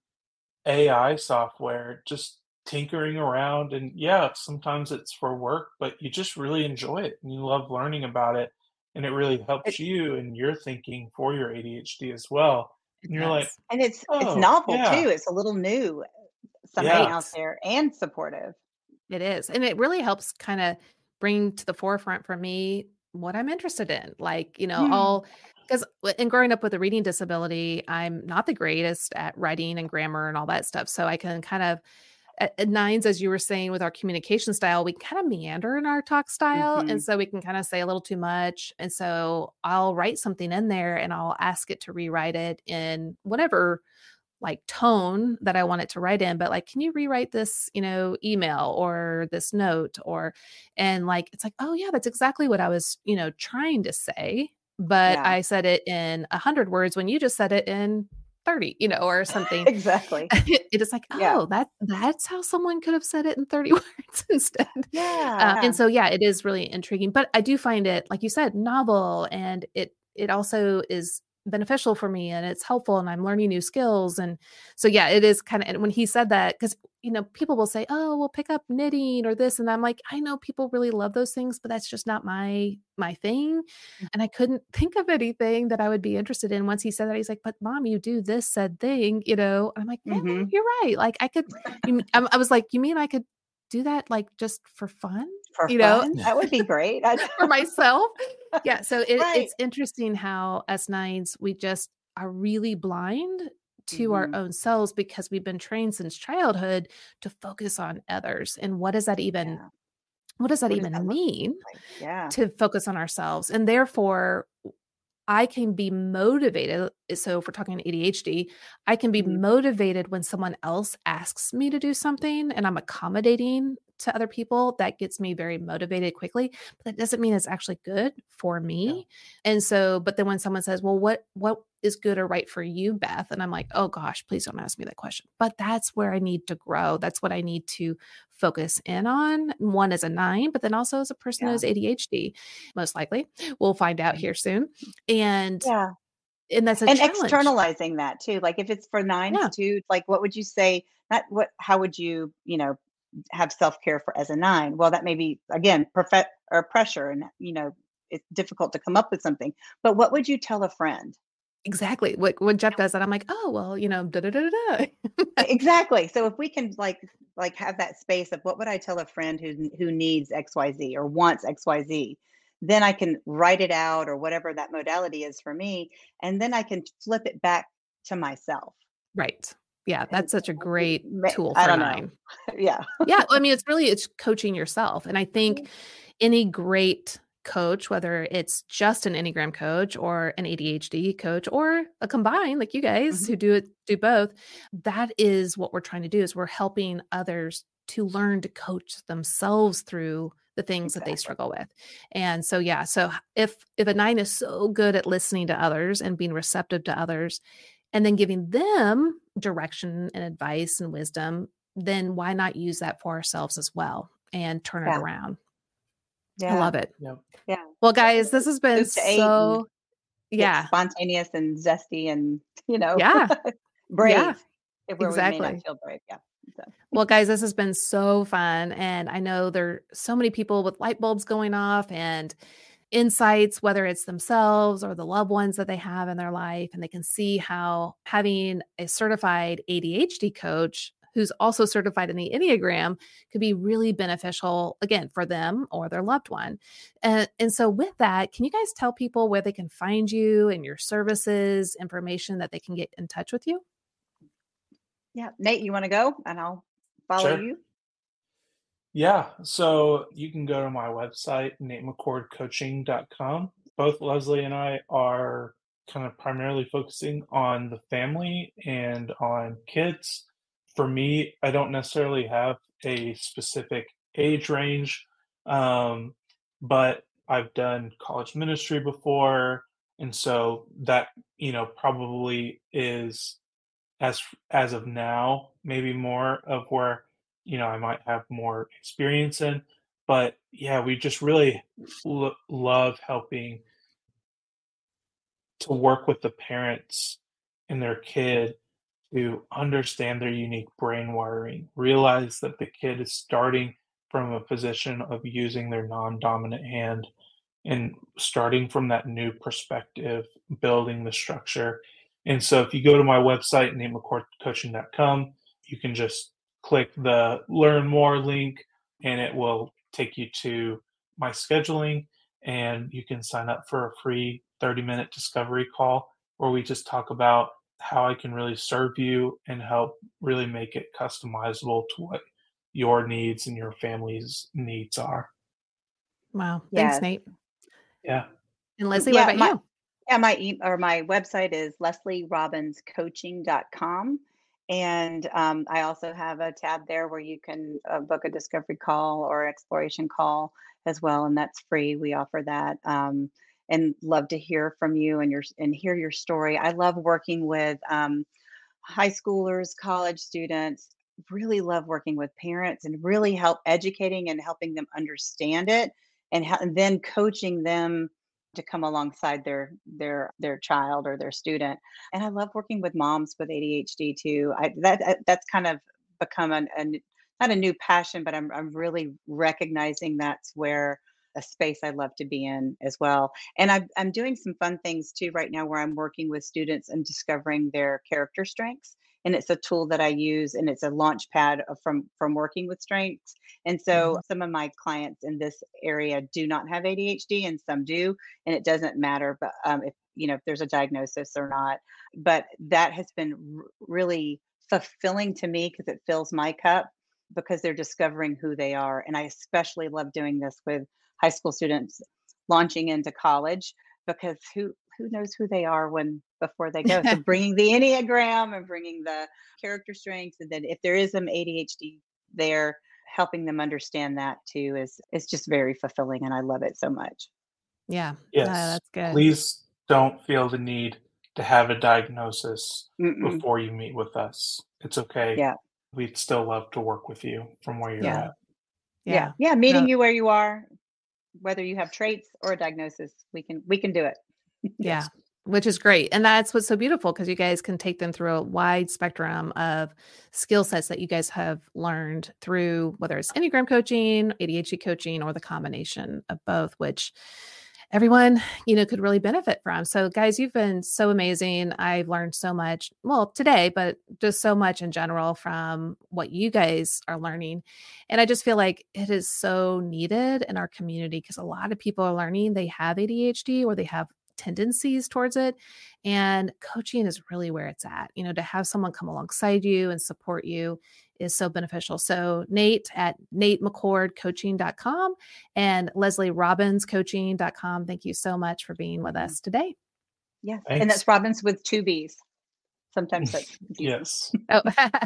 AI software just tinkering around, and yeah, sometimes it's for work, but you just really enjoy it and you love learning about it, and it really It, helps you in your thinking for your ADHD as well." "It And you're like, and it's "Oh, novel yeah, too. It's a little new, something yeah, right." out there, and supportive. It is, and it really helps kinda bring to the forefront for me what I'm interested in, like, Hmm. all 'cause in growing up with a reading disability, I'm not the greatest at writing and grammar and all that stuff, so I can kind of at nines, as you were saying, with our communication style, we kind of meander in our talk style, and Hmm. so we can kinda say a little too much, and so I'll write something in there, and I'll ask it to rewrite it in whatever like tone that I want it to write in, but like, can you rewrite this, email or this note and like, it's like, oh yeah, that's exactly what I was, trying to say, but Yeah, I said it in 100 words when you just said it in 30, or something. exactly. It is like, Yeah, oh, that's how someone could have said it in 30 words instead. yeah, And so, yeah, it is really intriguing, but I do find it, like you said, novel, and it also is beneficial for me and it's helpful and I'm learning new skills. And so, yeah, it is kind of, and when he said that, because, people will say, oh, we'll pick up knitting or this. And I'm like, I know people really love those things, but that's just not my thing. And I couldn't think of anything that I would be interested in. Once he said that, he's like, but mom, you do this said thing, I'm like, yeah, hmm, you're right. Like I could, I was like, you mean I could do that like just for fun, for you know, fun. That would be great. I for myself? Yeah, so right. it's interesting how us nines, we just are really blind to our Hmm. own selves because we've been trained since childhood to focus on others. And Yeah. what does that What does that even look mean like? Yeah. to focus on ourselves? And therefore, I can be motivated. So if we're talking ADHD, I can be Mhm. motivated when someone else asks me to do something and I'm accommodating to other people. That gets me very motivated quickly, but that doesn't mean it's actually good for yeah, me. And so, but then when someone says, well, what is good or right for you, Beth? And I'm like, oh gosh, please don't ask me that question. But that's where I need to grow. That's what I need to focus in on. One as a nine, but then also as a person who Yeah. has ADHD, most likely. We'll find out here soon. And Yeah. that's a And challenge. externalizing that too. Like if it's for nines Yeah, too, like what would you say? Not what, how would you, have self-care for as a nine? Well, that may be again, perfect or pressure and it's difficult to come up with something. But what would you tell a friend? exactly. When Jeff does that, I'm like, "Oh, well, da da da da da." Exactly. So if we can like have that space of what would I tell a friend who needs XYZ or wants XYZ, then I can write it out or whatever that modality is for me, and then I can flip it back to myself. Right. Yeah, that's such a great tool I for don't know. 9. Yeah. Yeah, I mean, it's coaching yourself. And I think any great coach, whether it's just an Enneagram coach or an ADHD coach or a combined, like you guys who do both, that is what we're trying to do is we're helping others to learn to coach themselves through the things that they struggle with. And so, yeah, so if a 9 is so good at listening to others and being receptive to others and then giving them direction and advice and wisdom, then why not use that for ourselves as well and turn it around? I love it. Yep. Yeah. Well, guys, this has been Move to 8 and so, get spontaneous and zesty and, yeah, brave where we may exactly. not feel brave. Yeah. So. Well, guys, this has been so fun. And I know there are so many people with light bulbs going off and insights, whether it's themselves or the loved ones that they have in their life. And they can see how having a certified ADHD coach who's also certified in the Enneagram could be really beneficial, again, for them or their loved one. And so with that, can you guys tell people where they can find you and your services, information that they can get in touch with you? Yeah. Nate, you want to go and I'll follow you? Yeah. So you can go to my website, natemccordcoaching.com. Both Leslie and I are kind of primarily focusing on the family and on kids. For me, I don't necessarily have a specific age range, but I've done college ministry before. And so that, probably is as of now, maybe more of where, I might have more experience in. But yeah, we just really love helping to work with the parents and their kid to understand their unique brain wiring, realize that the kid is starting from a position of using their non-dominant hand and starting from that new perspective, building the structure. And so if you go to my website, natemccordcoaching.com, you can just click the learn more link and it will take you to my scheduling, and you can sign up for a free 30-minute discovery call where we just talk about how I can really serve you and help really make it customizable to what your needs and your family's needs are. Wow. Thanks, Nate. Yeah. And Leslie, what about you? Yeah, my website is leslierobinscoaching.com. And I also have a tab there where you can book a discovery call or exploration call as well. And that's free. We offer that. And love to hear from you and hear your story. I love working with high schoolers, college students. Really love working with parents and really help educating and helping them understand it, and then coaching them to come alongside their child or their student. And I love working with moms with ADHD too. That's kind of become not a new passion, but I'm really recognizing that's where a space I love to be in as well. And I'm doing some fun things too right now where I'm working with students and discovering their character strengths. And it's a tool that I use, and it's a launch pad from working with strengths. And so some of my clients in this area do not have ADHD, and some do, and it doesn't matter. But if there's a diagnosis or not, but that has been really fulfilling to me because it fills my cup because they're discovering who they are. And I especially love doing this with high school students launching into college, because who knows who they are before they go. So bringing the Enneagram and bringing the character strengths, and then if there is some ADHD there, helping them understand that too is just very fulfilling, and I love it so much. Yeah. Yes. That's good. Please don't feel the need to have a diagnosis before you meet with us. It's okay. Yeah. We'd still love to work with you from where you're at. Yeah. Meeting you where you are, whether you have traits or a diagnosis, we can do it. Yeah. Which is great. And that's what's so beautiful, because you guys can take them through a wide spectrum of skill sets that you guys have learned through, whether it's Enneagram coaching, ADHD coaching, or the combination of both, which everyone, could really benefit from. So guys, you've been so amazing. I've learned so much, well, today, but just so much in general from what you guys are learning. And I just feel like it is so needed in our community, because a lot of people are learning they have ADHD or they have tendencies towards it. And coaching is really where it's at. To have someone come alongside you and support you is so beneficial. So Nate at NateMcCordCoaching.com and LeslieRobinsCoaching.com. Thank you so much for being with us today. Yes. Thanks. And that's Robbins with 2 B's. Sometimes that's confusing. Yes. Oh,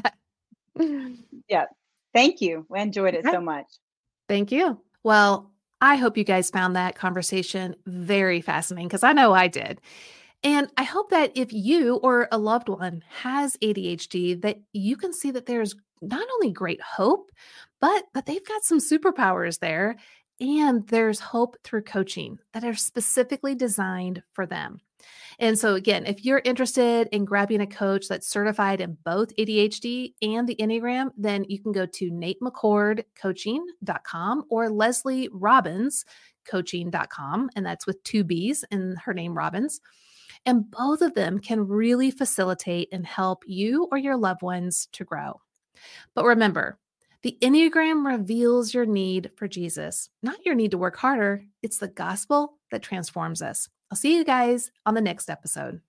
Yeah. Thank you. I enjoyed it so much. thank you. Well, I hope you guys found that conversation very fascinating because I know I did. And I hope that if you or a loved one has ADHD, that you can see that there's not only great hope, but that they've got some superpowers there. And there's hope through coaching that are specifically designed for them. And so again, if you're interested in grabbing a coach that's certified in both ADHD and the Enneagram, then you can go to NateMcCordCoaching.com or LeslieRobinsCoaching.com. And that's with 2 B's in her name, Robbins. And both of them can really facilitate and help you or your loved ones to grow. But remember, the Enneagram reveals your need for Jesus, not your need to work harder. It's the gospel that transforms us. I'll see you guys on the next episode.